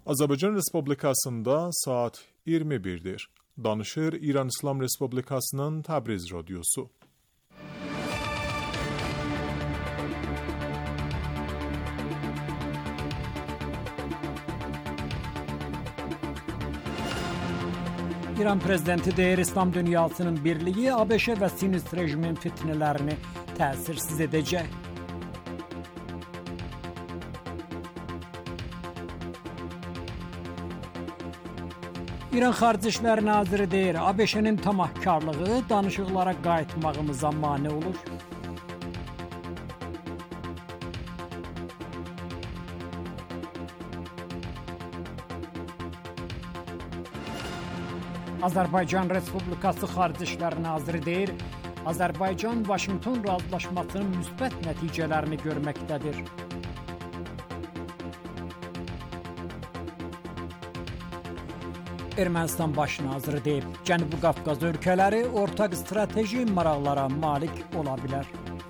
Azərbaycan Respublikasında saat iyirmi birdir. Danışır İran İslam Respublikasının Təbriz Radyosu. İran prezidenti deyir, İslam dünyasının birliği A B Ş ve Siyonist rejimin fitnelerini təsirsiz edecek. İran Xarici İşlər Naziri deyir, A B Ş'nin tamahkarlığı danışıqlara qayıtmağımıza mane olur. Azərbaycan Respublikası Xarici İşlər Naziri deyir, Azərbaycan Vaşinqton razılaşmasının müsbət nəticələrini görməkdədir. Ermənistan Baş Naziri deyib, Cənubi Qafqaz ölkələri ortaq strateji maraqlara malik ola bilər.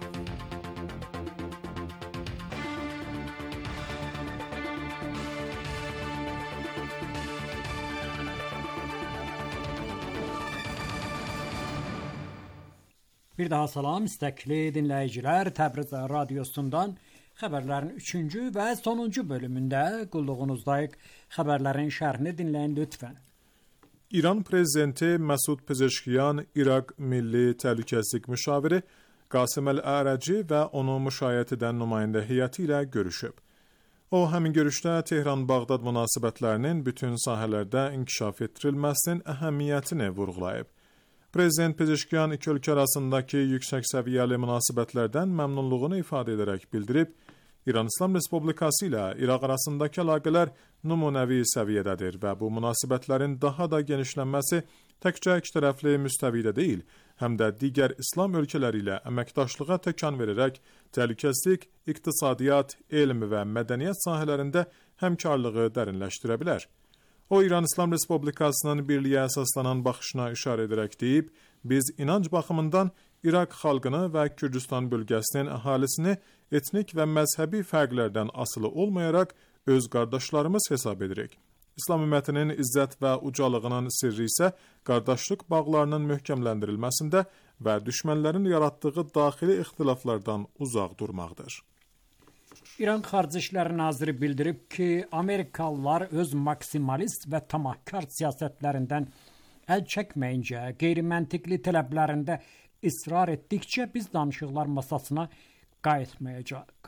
Bir daha salam istəkli dinləyicilər, Təbriz Radyosundan xəbərlərin üçüncü və sonuncu bölümündə qulluğunuzdayıq. Xəbərlərin şərhini dinləyin lütfən. İran prezidenti Məsud Pezeşkiyan, İraq Milli Təhlükəsizlik Müşaviri Qasım Əl-Ərəci və onu müşayiət edən nümayəndə heyəti ilə görüşüb. O, həmin görüşdə Tehran-Bağdad münasibətlərinin bütün sahələrdə inkişaf etdirilməsinin əhəmiyyətini vurğulayıb. Prezident Pezeşkiyan iki ölkə arasındakı yüksək səviyyəli münasibətlərdən məmnunluğunu ifadə edərək bildirib, İran İslam Respublikası ilə İraq arasındakı əlaqələr nümunəvi səviyyədədir və bu münasibətlərin daha da genişlənməsi təkcə ikitərəfli müstəvidə deyil, həm də digər İslam ölkələri ilə əməkdaşlığa təkan verərək təhlükəsizlik, iqtisadiyyat, elm və mədəniyyət sahələrində həmkarlığı dərinləşdirə bilər. O, İran İslam Respublikasının birliyə əsaslanan baxışına işarə edərək deyib, biz inanc baxımından İraq xalqını və Kürdistan bölgəsinin əhalisini etnik və məzhəbi fərqlərdən asılı olmayaraq öz qardaşlarımız hesab edirik. İslam ümmətinin izzət və ucalığının sirri isə qardaşlıq bağlarının möhkəmləndirilməsində və düşmənlərin yaratdığı daxili ixtilaflardan uzaq durmaqdır. İran Xarici İşlər Naziri bildirib ki, Amerikalılar öz maksimalist və tamahkar siyasətlərindən əl çəkməyincə, qeyri-məntiqli tələblərində israr etdikcə biz danışıqlar masasına qayıtmayacaq.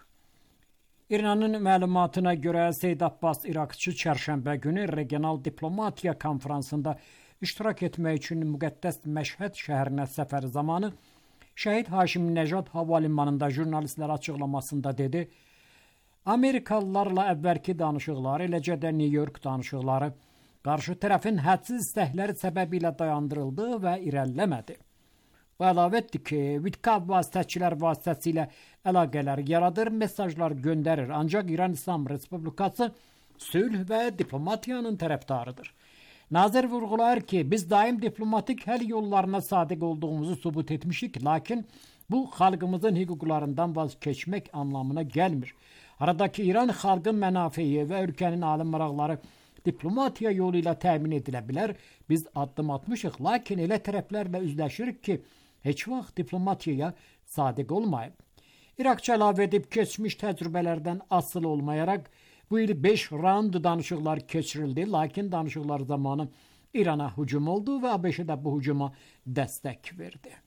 İranın məlumatına görə Seyyid Abbas İraqçı çərşənbə günü regional diplomatiya konferansında iştirak etmək üçün müqəddəs Məşhəd şəhərinə səfəri zamanı Şəhid Haşim Nəcad havalimanında jurnalistlərə açıqlamasında dedi, Amerikalılarla əvvəlki danışıqları, eləcə də New York danışıqları qarşı tərəfin hədsiz istəkləri səbəbilə dayandırıldı və irəliləmədi. O əlavə etdi ki, Vitkab vasitəçilər vasitəsilə əlaqələr yaradır, mesajlar göndərir, ancaq İran İslam Respublikası sülh və diplomatiyanın tərəfdarıdır. Nazir vurğulayır ki, biz daim diplomatik həll yollarına sadiq olduğumuzu sübut etmişik, lakin bu xalqımızın hüquqlarından vaz keçmək anlamına gəlmir. Aradakı İran xalqın mənafeyi və ölkənin ali maraqları diplomatiya yolu ilə təmin edilə bilər. Biz addım atmışıq, lakin elə tərəflərlə üzləşirik ki, heç vaxt diplomatiyaya sadiq olmayıb. İraqçı əlavə edib, keçmiş təcrübələrdən asılı olmayaraq, bu il beş raund danışıqlar keçirildi, lakin danışıqlar zamanı İrana hücum oldu və A B Ş də bu hücuma dəstək verdi.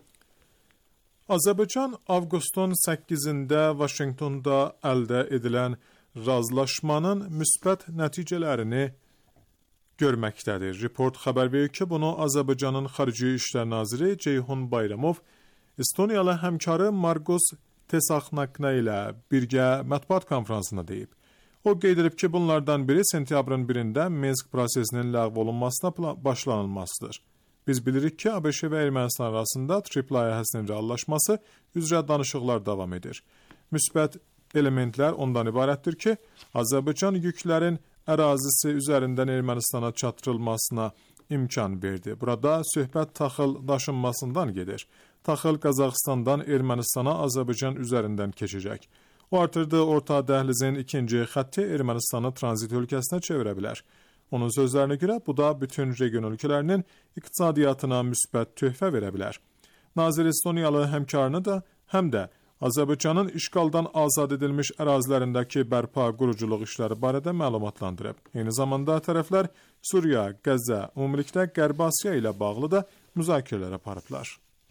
Azərbaycan avqustun səkkizində Vaşinqtonda əldə edilən razılaşmanın müsbət nəticələrini görməkdədir. Report xəbər verir ki, bunu Azərbaycanın Xarici İşlər Naziri Ceyhun Bayramov Estoniyalı həmkarı Margos Tesaxnakna ilə birgə mətbuat konferansında deyib. O qeyd edib ki, bunlardan biri sentyabrın birində Minsk prosesinin ləğv olunmasına başlanılmasıdır. Biz bilirik ki, A B Ş və Ermənistan arasında Trip layihəsinin reallaşması üzrə danışıqlar davam edir. Müsbət elementlər ondan ibarətdir ki, Azərbaycan yüklərin ərazisi üzərindən Ermənistana çatdırılmasına imkan verdi. Burada söhbət taxıl daşınmasından gedir. Taxıl Qazaxıstandan Ermənistana Azərbaycan üzərindən keçəcək. O artırdığı orta dəhlizin ikinci xətti Ermənistanı tranzit ölkəsinə çevirə bilər. Onun sözlərinə görə bu da bütün region ölkələrinin iqtisadiyyatına müsbət töhfə verə bilər. Nazir Estoniyalı həmkarını da həm də Azərbaycanın işğaldan azad edilmiş ərazilərindəki bərpa quruculuq işləri barədə məlumatlandırıb. Eyni zamanda tərəflər Suriya, Qəzza, ümumilikdə Qərbi Asiya ilə bağlı da müzakirələr aparıblar.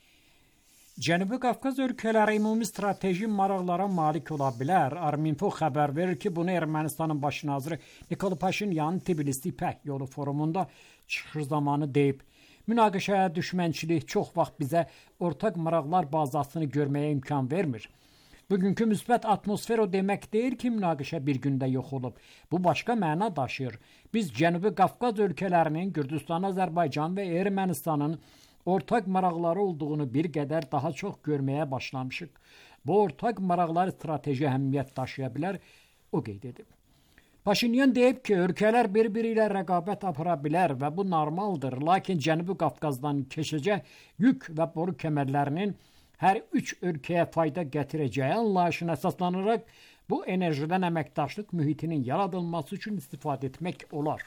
Cənubi Qafqaz ölkələri ümumi strateji maraqlara malik ola bilər. Arminfo xəbər verir ki, bunu Ermənistanın baş naziri Nikol Paşinyan Tbilisi İpək yolu forumunda çıxış zamanı deyib. Münaqişə, düşmənçilik çox vaxt bizə ortaq maraqlar bazasını görməyə imkan vermir. Bugünkü müsbət atmosfer o demək deyil ki, münaqişə bir gündə yox olub. Bu başqa məna daşıyır. Biz Cənubi Qafqaz ölkələrinin, Gürcüstan, Azərbaycan və Ermənistanın ortaq maraqları olduğunu bir qədər daha çox görməyə başlamışıq. Bu ortaq maraqlar strateji əhəmiyyət daşıya bilər, o qeyd edib. Paşinyan deyib ki, ölkələr bir-biri ilə rəqabət apara bilər və bu normaldır. Lakin Cənubi Qafqazdan keçəcək yük və boru kəmərlərinin hər üç ölkəyə fayda gətirəcəyi anlayışına əsaslanaraq bu enerjidən əməkdaşlıq mühitinin yaradılması üçün istifadə etmək olar.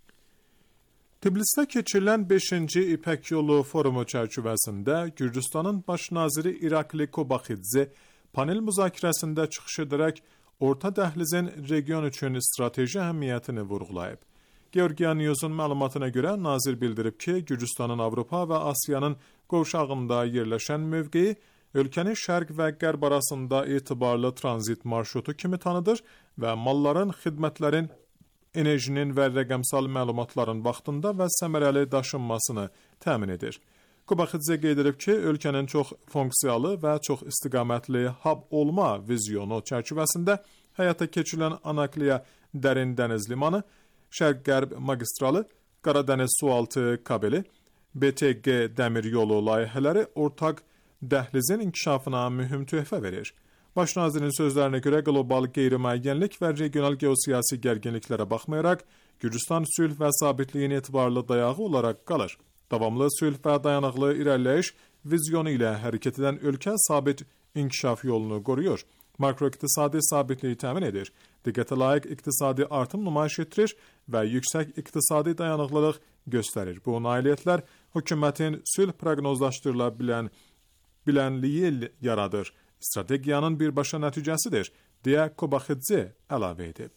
Tbilisdə keçirilən beşinci İpək yolu forumu çərçivəsində Gürcüstanın baş naziri İrakli Kobaxidze panel müzakirəsində çıxış edərək orta dəhlizin region üçün strateji əhəmiyyətini vurğulayıb. Georgia News'un məlumatına görə nazir bildirib ki, Gürcüstanın Avropa və Asiyanın qovşağında yerləşən mövqeyi ölkənin şərq və qərb arasında etibarlı tranzit marşrutu kimi tanıdır və malların, xidmətlərin, enerjinin və rəqəmsal məlumatların vaxtında və səmərəli daşınmasını təmin edir. Kobaxidze qeyd edib ki, ölkənin çox funksiyalı və çox istiqamətli hub olma vizyonu çərçivəsində həyata keçirilən Anakliya dərin dəniz limanı, Şərq-Qərb magistralı, Qaradəniz sualtı kabeli, B T G dəmir yolu layihələri ortaq dəhlizin inkişafına mühüm töhfə verir. Baş nazirin sözlərinə görə qlobal qeyri-müəyyənlik və regional geosiyasi gərginliklərə baxmayaraq, Gürcüstan sülh və sabitliyin etibarlı dayağı olaraq qalır. Davamlı sülh və dayanıqlı irəliləyiş vizyonu ilə hərəkət edən ölkə sabit inkişaf yolunu qoruyur. Makroiqtisadi sabitliyi təmin edir, diqqətə layiq iqtisadi artım nümayiş etdirir və yüksək iqtisadi dayanıqlılıq göstərir. Bu nailiyyətlər hökumətin sülh proqnozlaşdırıla bilən bilənliyi yaradır. Strategiyanın birbaşa nəticəsidir, deyə Kobaxidze əlavə edib.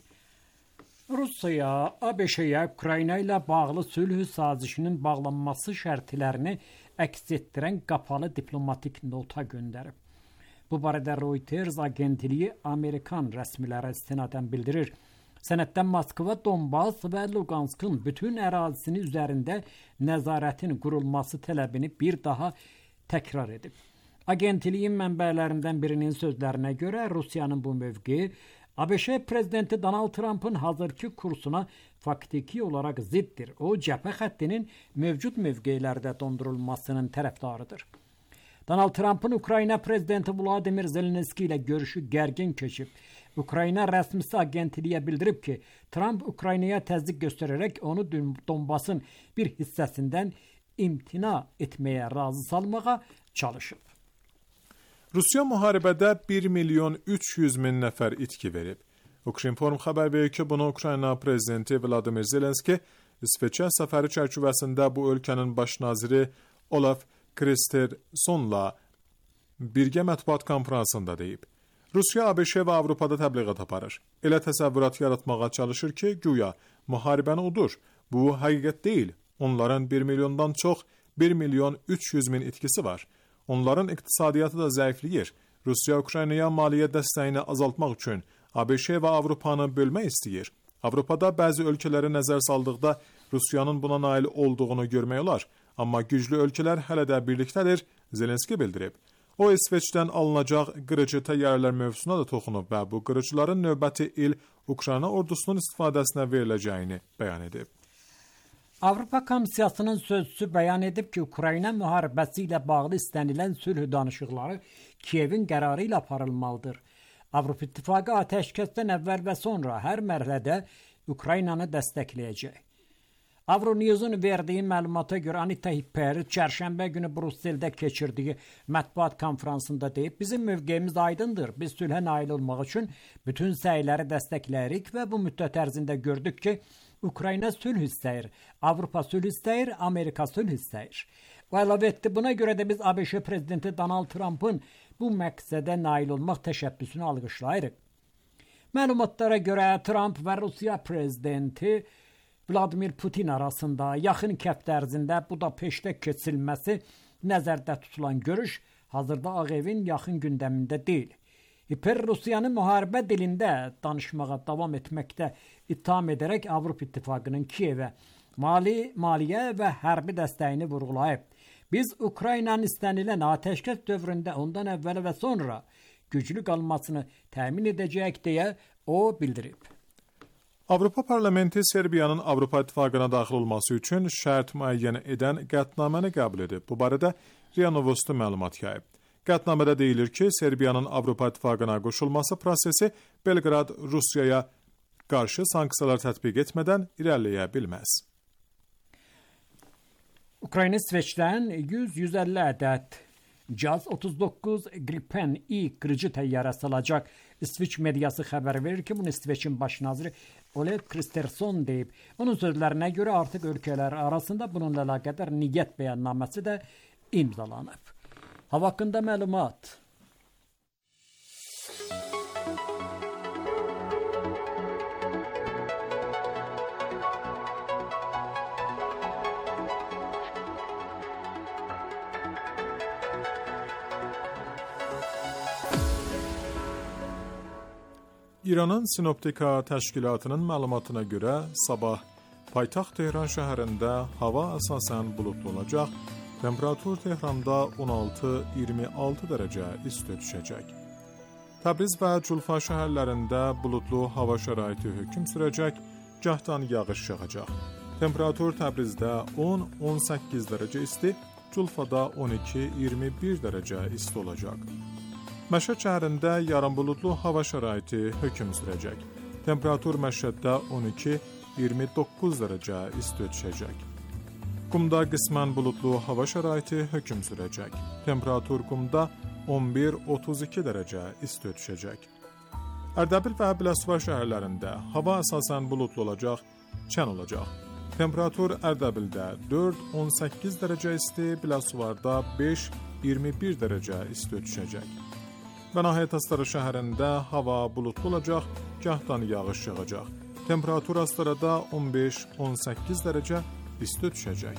Rusiya, ABŞ-yə Ukrayna ilə bağlı sülh sazişinin bağlanması şərtlərini əks etdirən qapalı diplomatik nota göndərib. Bu barədə Reuters agentliyi Amerikan rəsmilərə istinadən bildirir. Sənəddə Moskva, Donbas və Luganskın bütün ərazisinin üzərində nəzarətin qurulması tələbini bir daha təkrar edib. Agentliyin mənbələrindən birinin sözlərinə görə Rusiyanın bu mövqeyi ABŞ prezidenti Donald Trump'ın hazırki kursuna faktiki olaraq ziddir. O, cəbhə xəttinin mövcud mövqelərdə dondurulmasının tərəfdarıdır. Donald Trump'ın Ukrayna prezidenti Vladimir Zelenski ilə görüşü gərgin keçib. Ukrayna rəsmisi agentliyə bildirib ki, Trump Ukraynaya təzyiq göstərərək onu Donbasın bir hissəsindən imtina etməyə razı salmağa çalışıb. Rusiya müharibədə bir milyon üç yüz min nəfər itki verib. Ukrinform xəbər verir ki, bunu Ukrayna prezidenti Vladimir Zelenski İsveçə səfəri çərçivəsində bu ölkənin baş naziri Olaf Kristerssonla birgə mətbuat konfransında deyib. Rusiya ABŞ və Avropada təbliğat aparır. Elə təsəvvürat yaratmağa çalışır ki, güya müharibəni udur. Bu həqiqət deyil. Onların bir milyondan çox bir milyon üç yüz min itkisi var. Onların iqtisadiyyatı da zəifləyir. Rusiya Ukraynaya maliyyə dəstəyini azaltmaq üçün ABŞ və Avropanı bölmək istəyir. Avropada bəzi ölkələri nəzər saldıqda Rusiyanın buna nail olduğunu görmək olar. Amma güclü ölkələr hələ də birlikdədir, Zelenski bildirib. O, İsveçdən alınacaq qırıcı təyyarələr mövzusuna da toxunub və bu qırıcıların növbəti il Ukrayna ordusunun istifadəsinə veriləcəyini bəyan edib. Avropa Komissiyasının sözçüsü bəyan edib ki, Ukrayna müharibəsi ilə bağlı istənilən sülh danışıqları Kiyevin qərarı ilə aparılmalıdır. Avropa İttifaqı atəşkəsdən əvvəl və sonra hər mərhələdə Ukraynanı dəstəkləyəcək. Avronews'un verdiği məlumata görə Anita Hipper çərşənbə günü Brüsseldə keçirdiyi mətbuat konfransında deyib, bizim mövqeyimiz aydındır. Biz sülhə nail olmaq üçün bütün səyləri dəstəkləyirik və bu müddət ərzində gördük ki, Ukrayna sülh istəyir, Avropa sülh istəyir, Amerika sülh istəyir. O əlavə etdi, buna görə də biz ABŞ prezidenti Donald Trump'ın bu məqsədə nail olmaq təşəbbüsünü alqışlayırıq. Məlumatlara görə Trump və Rusiya prezidenti Vladimir Putin arasında yaxın həftə ərzində Budapeştə keçirilməsi nəzərdə tutulan görüş hazırda Ağ Evin yaxın gündəmində deyil. Hipper Rusiyanı müharibə dilində danışmağa davam etməkdə ittiham edərək Avropa İttifaqının Kiyevə mali, maliyyə və hərbi dəstəyini vurğulayıb. Biz Ukraynanın istənilən atəşkəs dövründə ondan əvvəl və sonra güclü qalmasını təmin edəcək deyə o bildirib. Avropa Parlamenti Serbiyanın Avropa İttifaqına daxil olması üçün şərt müəyyən edən qətnaməni qəbul edib. Bu barədə RIA Novosti məlumat yayıb. Qətnamədə deyilir ki, Serbiyanın Avropa İttifaqına qoşulması prosesi Belqrad Rusiyaya qarşı sanksiyalar tətbiq etmədən irəliləyə bilməz. Ukrayna İsveçdən yüz yüz əlli ədəd Caz otuz doqquz Gripen I qırıcı təyyarəsi alacaq. İsveç mediası xəbər verir ki, bunu İsveçin baş naziri Oleg Kristersson deyib. Onun sözlərinə görə artıq ölkələr arasında bununla əlaqədar niyyət bəyannaməsi də imzalanıb. Hava haqqında məlumat. İranın Sinoptika təşkilatının məlumatına görə sabah paytaxt Tehran şəhərində hava əsasən buludlu olacaq, temperatur Tehranda on altı iyirmi altı dərəcə isti düşəcək. Təbriz və Culfa şəhərlərində buludlu hava şəraiti hökm sürəcək, gahdan yağış yağacaq. Temperatur Təbrizdə on on səkkiz dərəcə isti, Culfada on iki iyirmi bir dərəcə isti olacaq. Məşhəd şəhərində yarım buludlu hava şəraiti hökm sürəcək. Temperatur Məşhəddə on iki iyirmi doqquz dərəcə isti düşəcək. Qumda qismən buludlu hava şəraiti hökm sürəcək. Temperatur Qumda on bir otuz iki dərəcə isti düşəcək. Ərdəbil və Biləsuvar şəhərlərində hava əsasən buludlu olacaq, çən olacaq. Temperatur Ərdəbildə dörd on səkkiz dərəcə isti, Biləsuvarda beş iyirmi bir dərəcə isti düşəcək. Və Nahiyət Astara şəhərində hava buludlu olacaq, gahdan yağış yağacaq. Temperatur Astarada on beş on səkkiz dərəcə isti düşəcək.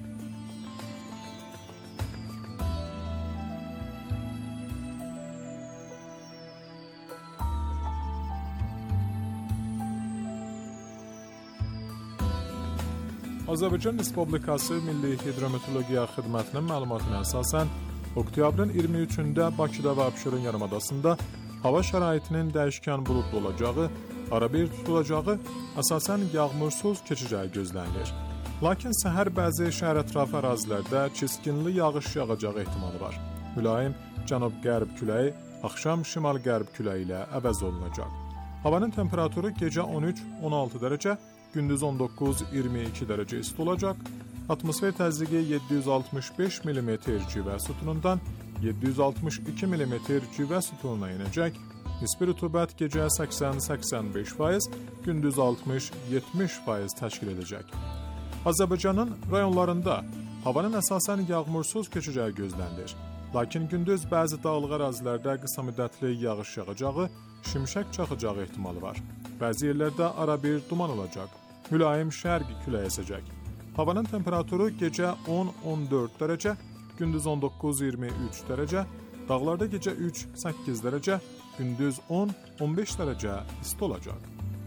Azərbaycan Respublikası Milli Hidrometeorologiya Xidmətinin məlumatına əsasən oktyabrın iyirmi üçündə Bakıda və Abşeron yarımadasında hava şəraitinin dəyişkən buludlu olacağı, arabir tutulacağı, əsasən yağmursuz keçəcəyi gözlənilir. Lakin səhər bəzi şəhər ətrafı ərazilərdə çiskinli yağış yağacağı ehtimalı var. Mülayim cənub-qərb küləyi, axşam şimal-qərb küləyi ilə əvəz olunacaq. Havanın temperaturu gecə on üç on altı dərəcə, gündüz on doqquz iyirmi iki dərəcə isti olacaq. Atmosfer təzyiqi yeddi yüz altmış beş millimetr civə sütunundan yeddi yüz altmış iki millimetr civə sütununa enəcək. Nisbi rütubət gecə səksən səksən beş faiz, gündüz altmış yetmiş faiz təşkil edəcək. Azərbaycanın rayonlarında havanın əsasən yağmursuz keçəcəyi gözlənilir. Lakin gündüz bəzi dağlıq ərazilərdə qısa müddətli yağış yağacağı, şimşək çaxacağı ehtimalı var. Bəzi yerlərdə arabir duman olacaq. Mülayim şərqi külək əsəcək. Havanın temperaturu gecə on on dörd dərəcə, gündüz on doqquz iyirmi üç dərəcə, dağlarda gecə üç səkkiz dərəcə, gündüz on on beş dərəcə isti olacaq.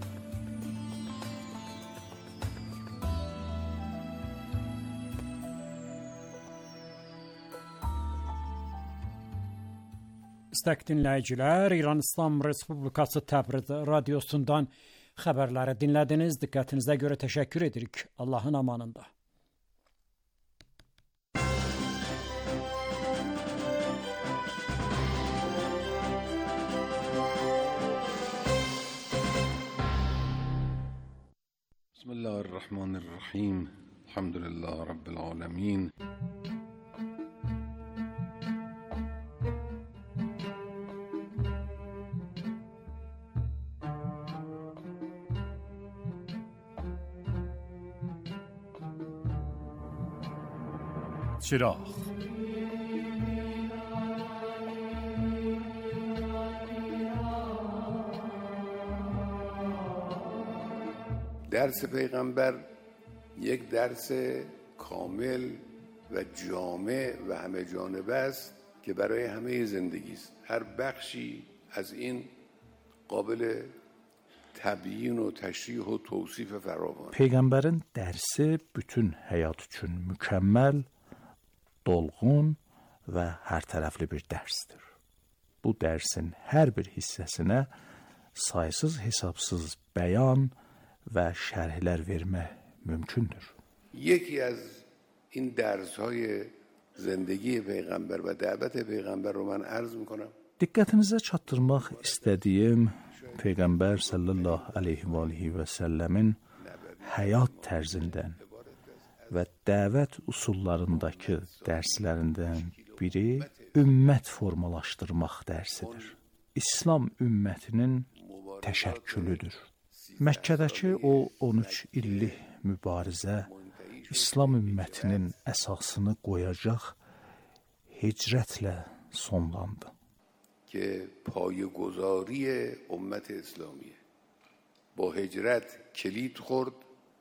İstək dinləyicilər, İran İslam Respublikası Təbriz radiosundan xəbərləri dinlədiniz. Diqqətinizə görə təşəkkür edirik. Allahın amanında. بسم الله الرحمن الرحمن الرحیم الحمد لله رب العالمین. چراغ درس پیغمبر یک درس کامل و جامع و همه جانبه است که برای همه زندگی است. هر بخشی از این قابل تبیین و تشریح و توصیف فراوان. Peyğəmbərin dərsi bütün həyat üçün mükəmməl, dolğun və hər tərəfli bir dərsdir. Bu dərsin hər bir hissəsinə saysız hesabsız bəyan və şərhlər vermək mümkündür. یکی از این درس‌های زندگی پیغمبر و دعوت پیغمبر رو من عرض می‌کنم. Diqqətinizə çatdırmaq istədiyim Peyğəmbər sallallahu əleyhi və alihi və səlləmin həyat tərzindən və dəvət usullarındakı dərslərindən biri ümmət formalaşdırmaq dərsidir. İslam ümmətinin təşəkkülüdür. Məkkədəki o on üç illik mübarizə İslam ümmətinin əsasını qoyacaq hicrətlə sonlandı. که پایه‌گذاری امت اسلامیه. با هجرت کلید خورد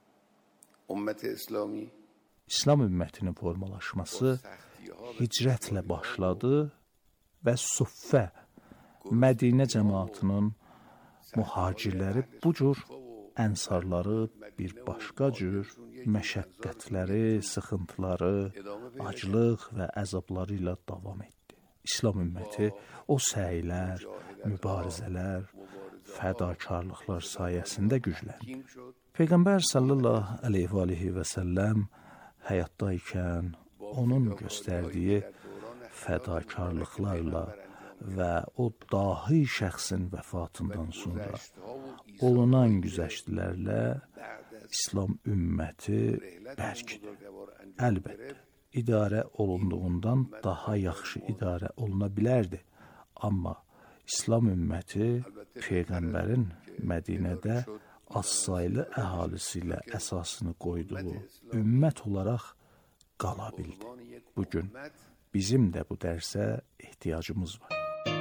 امت اسلامی. İslam ümmətinin formalaşması hicrətlə başladı və Suffə, Mədinə cəmaatının mühacirləri bu cür ənsarları bir başqa cür məşəqqətləri, sıxıntıları, aclıq və əzabları ilə davam etdi. İslam ümməti o səylər, mübarizələr, fədakarlıqlar sayəsində gücləndi. Peyğəmbər sallallahu əleyhi və alihi və səlləm həyatda ikən onun göstərdiyi fədakarlıqlarla və o dahi şəxsin vəfatından sonra olunan güzəştlərlə İslam ümməti bərkidir. Əlbəttə, idarə olunduğundan daha yaxşı idarə oluna bilərdi. Amma İslam ümməti Peyğəmbərin Mədinədə az-saylı əhalisi ilə əsasını qoyduğu ümmət olaraq qala bildi. Bugün bizim də bu dərsə ehtiyacımız var.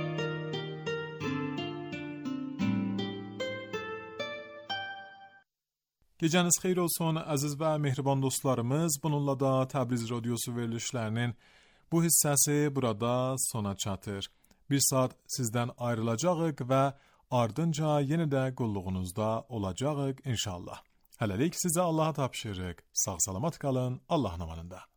Gecəniz xeyir olsun əziz və mehriban dostlarımız. Bununla da Təbriz Radyosu verilişlərinin bu hissəsi burada sona çatır. Bir saat sizdən ayrılacağıq və ardınca yenə də qulluğunuzda olacağıq inşallah. Hələlik sizə Allaha tapşırıq. Sağ salamat qalın, Allah namanında.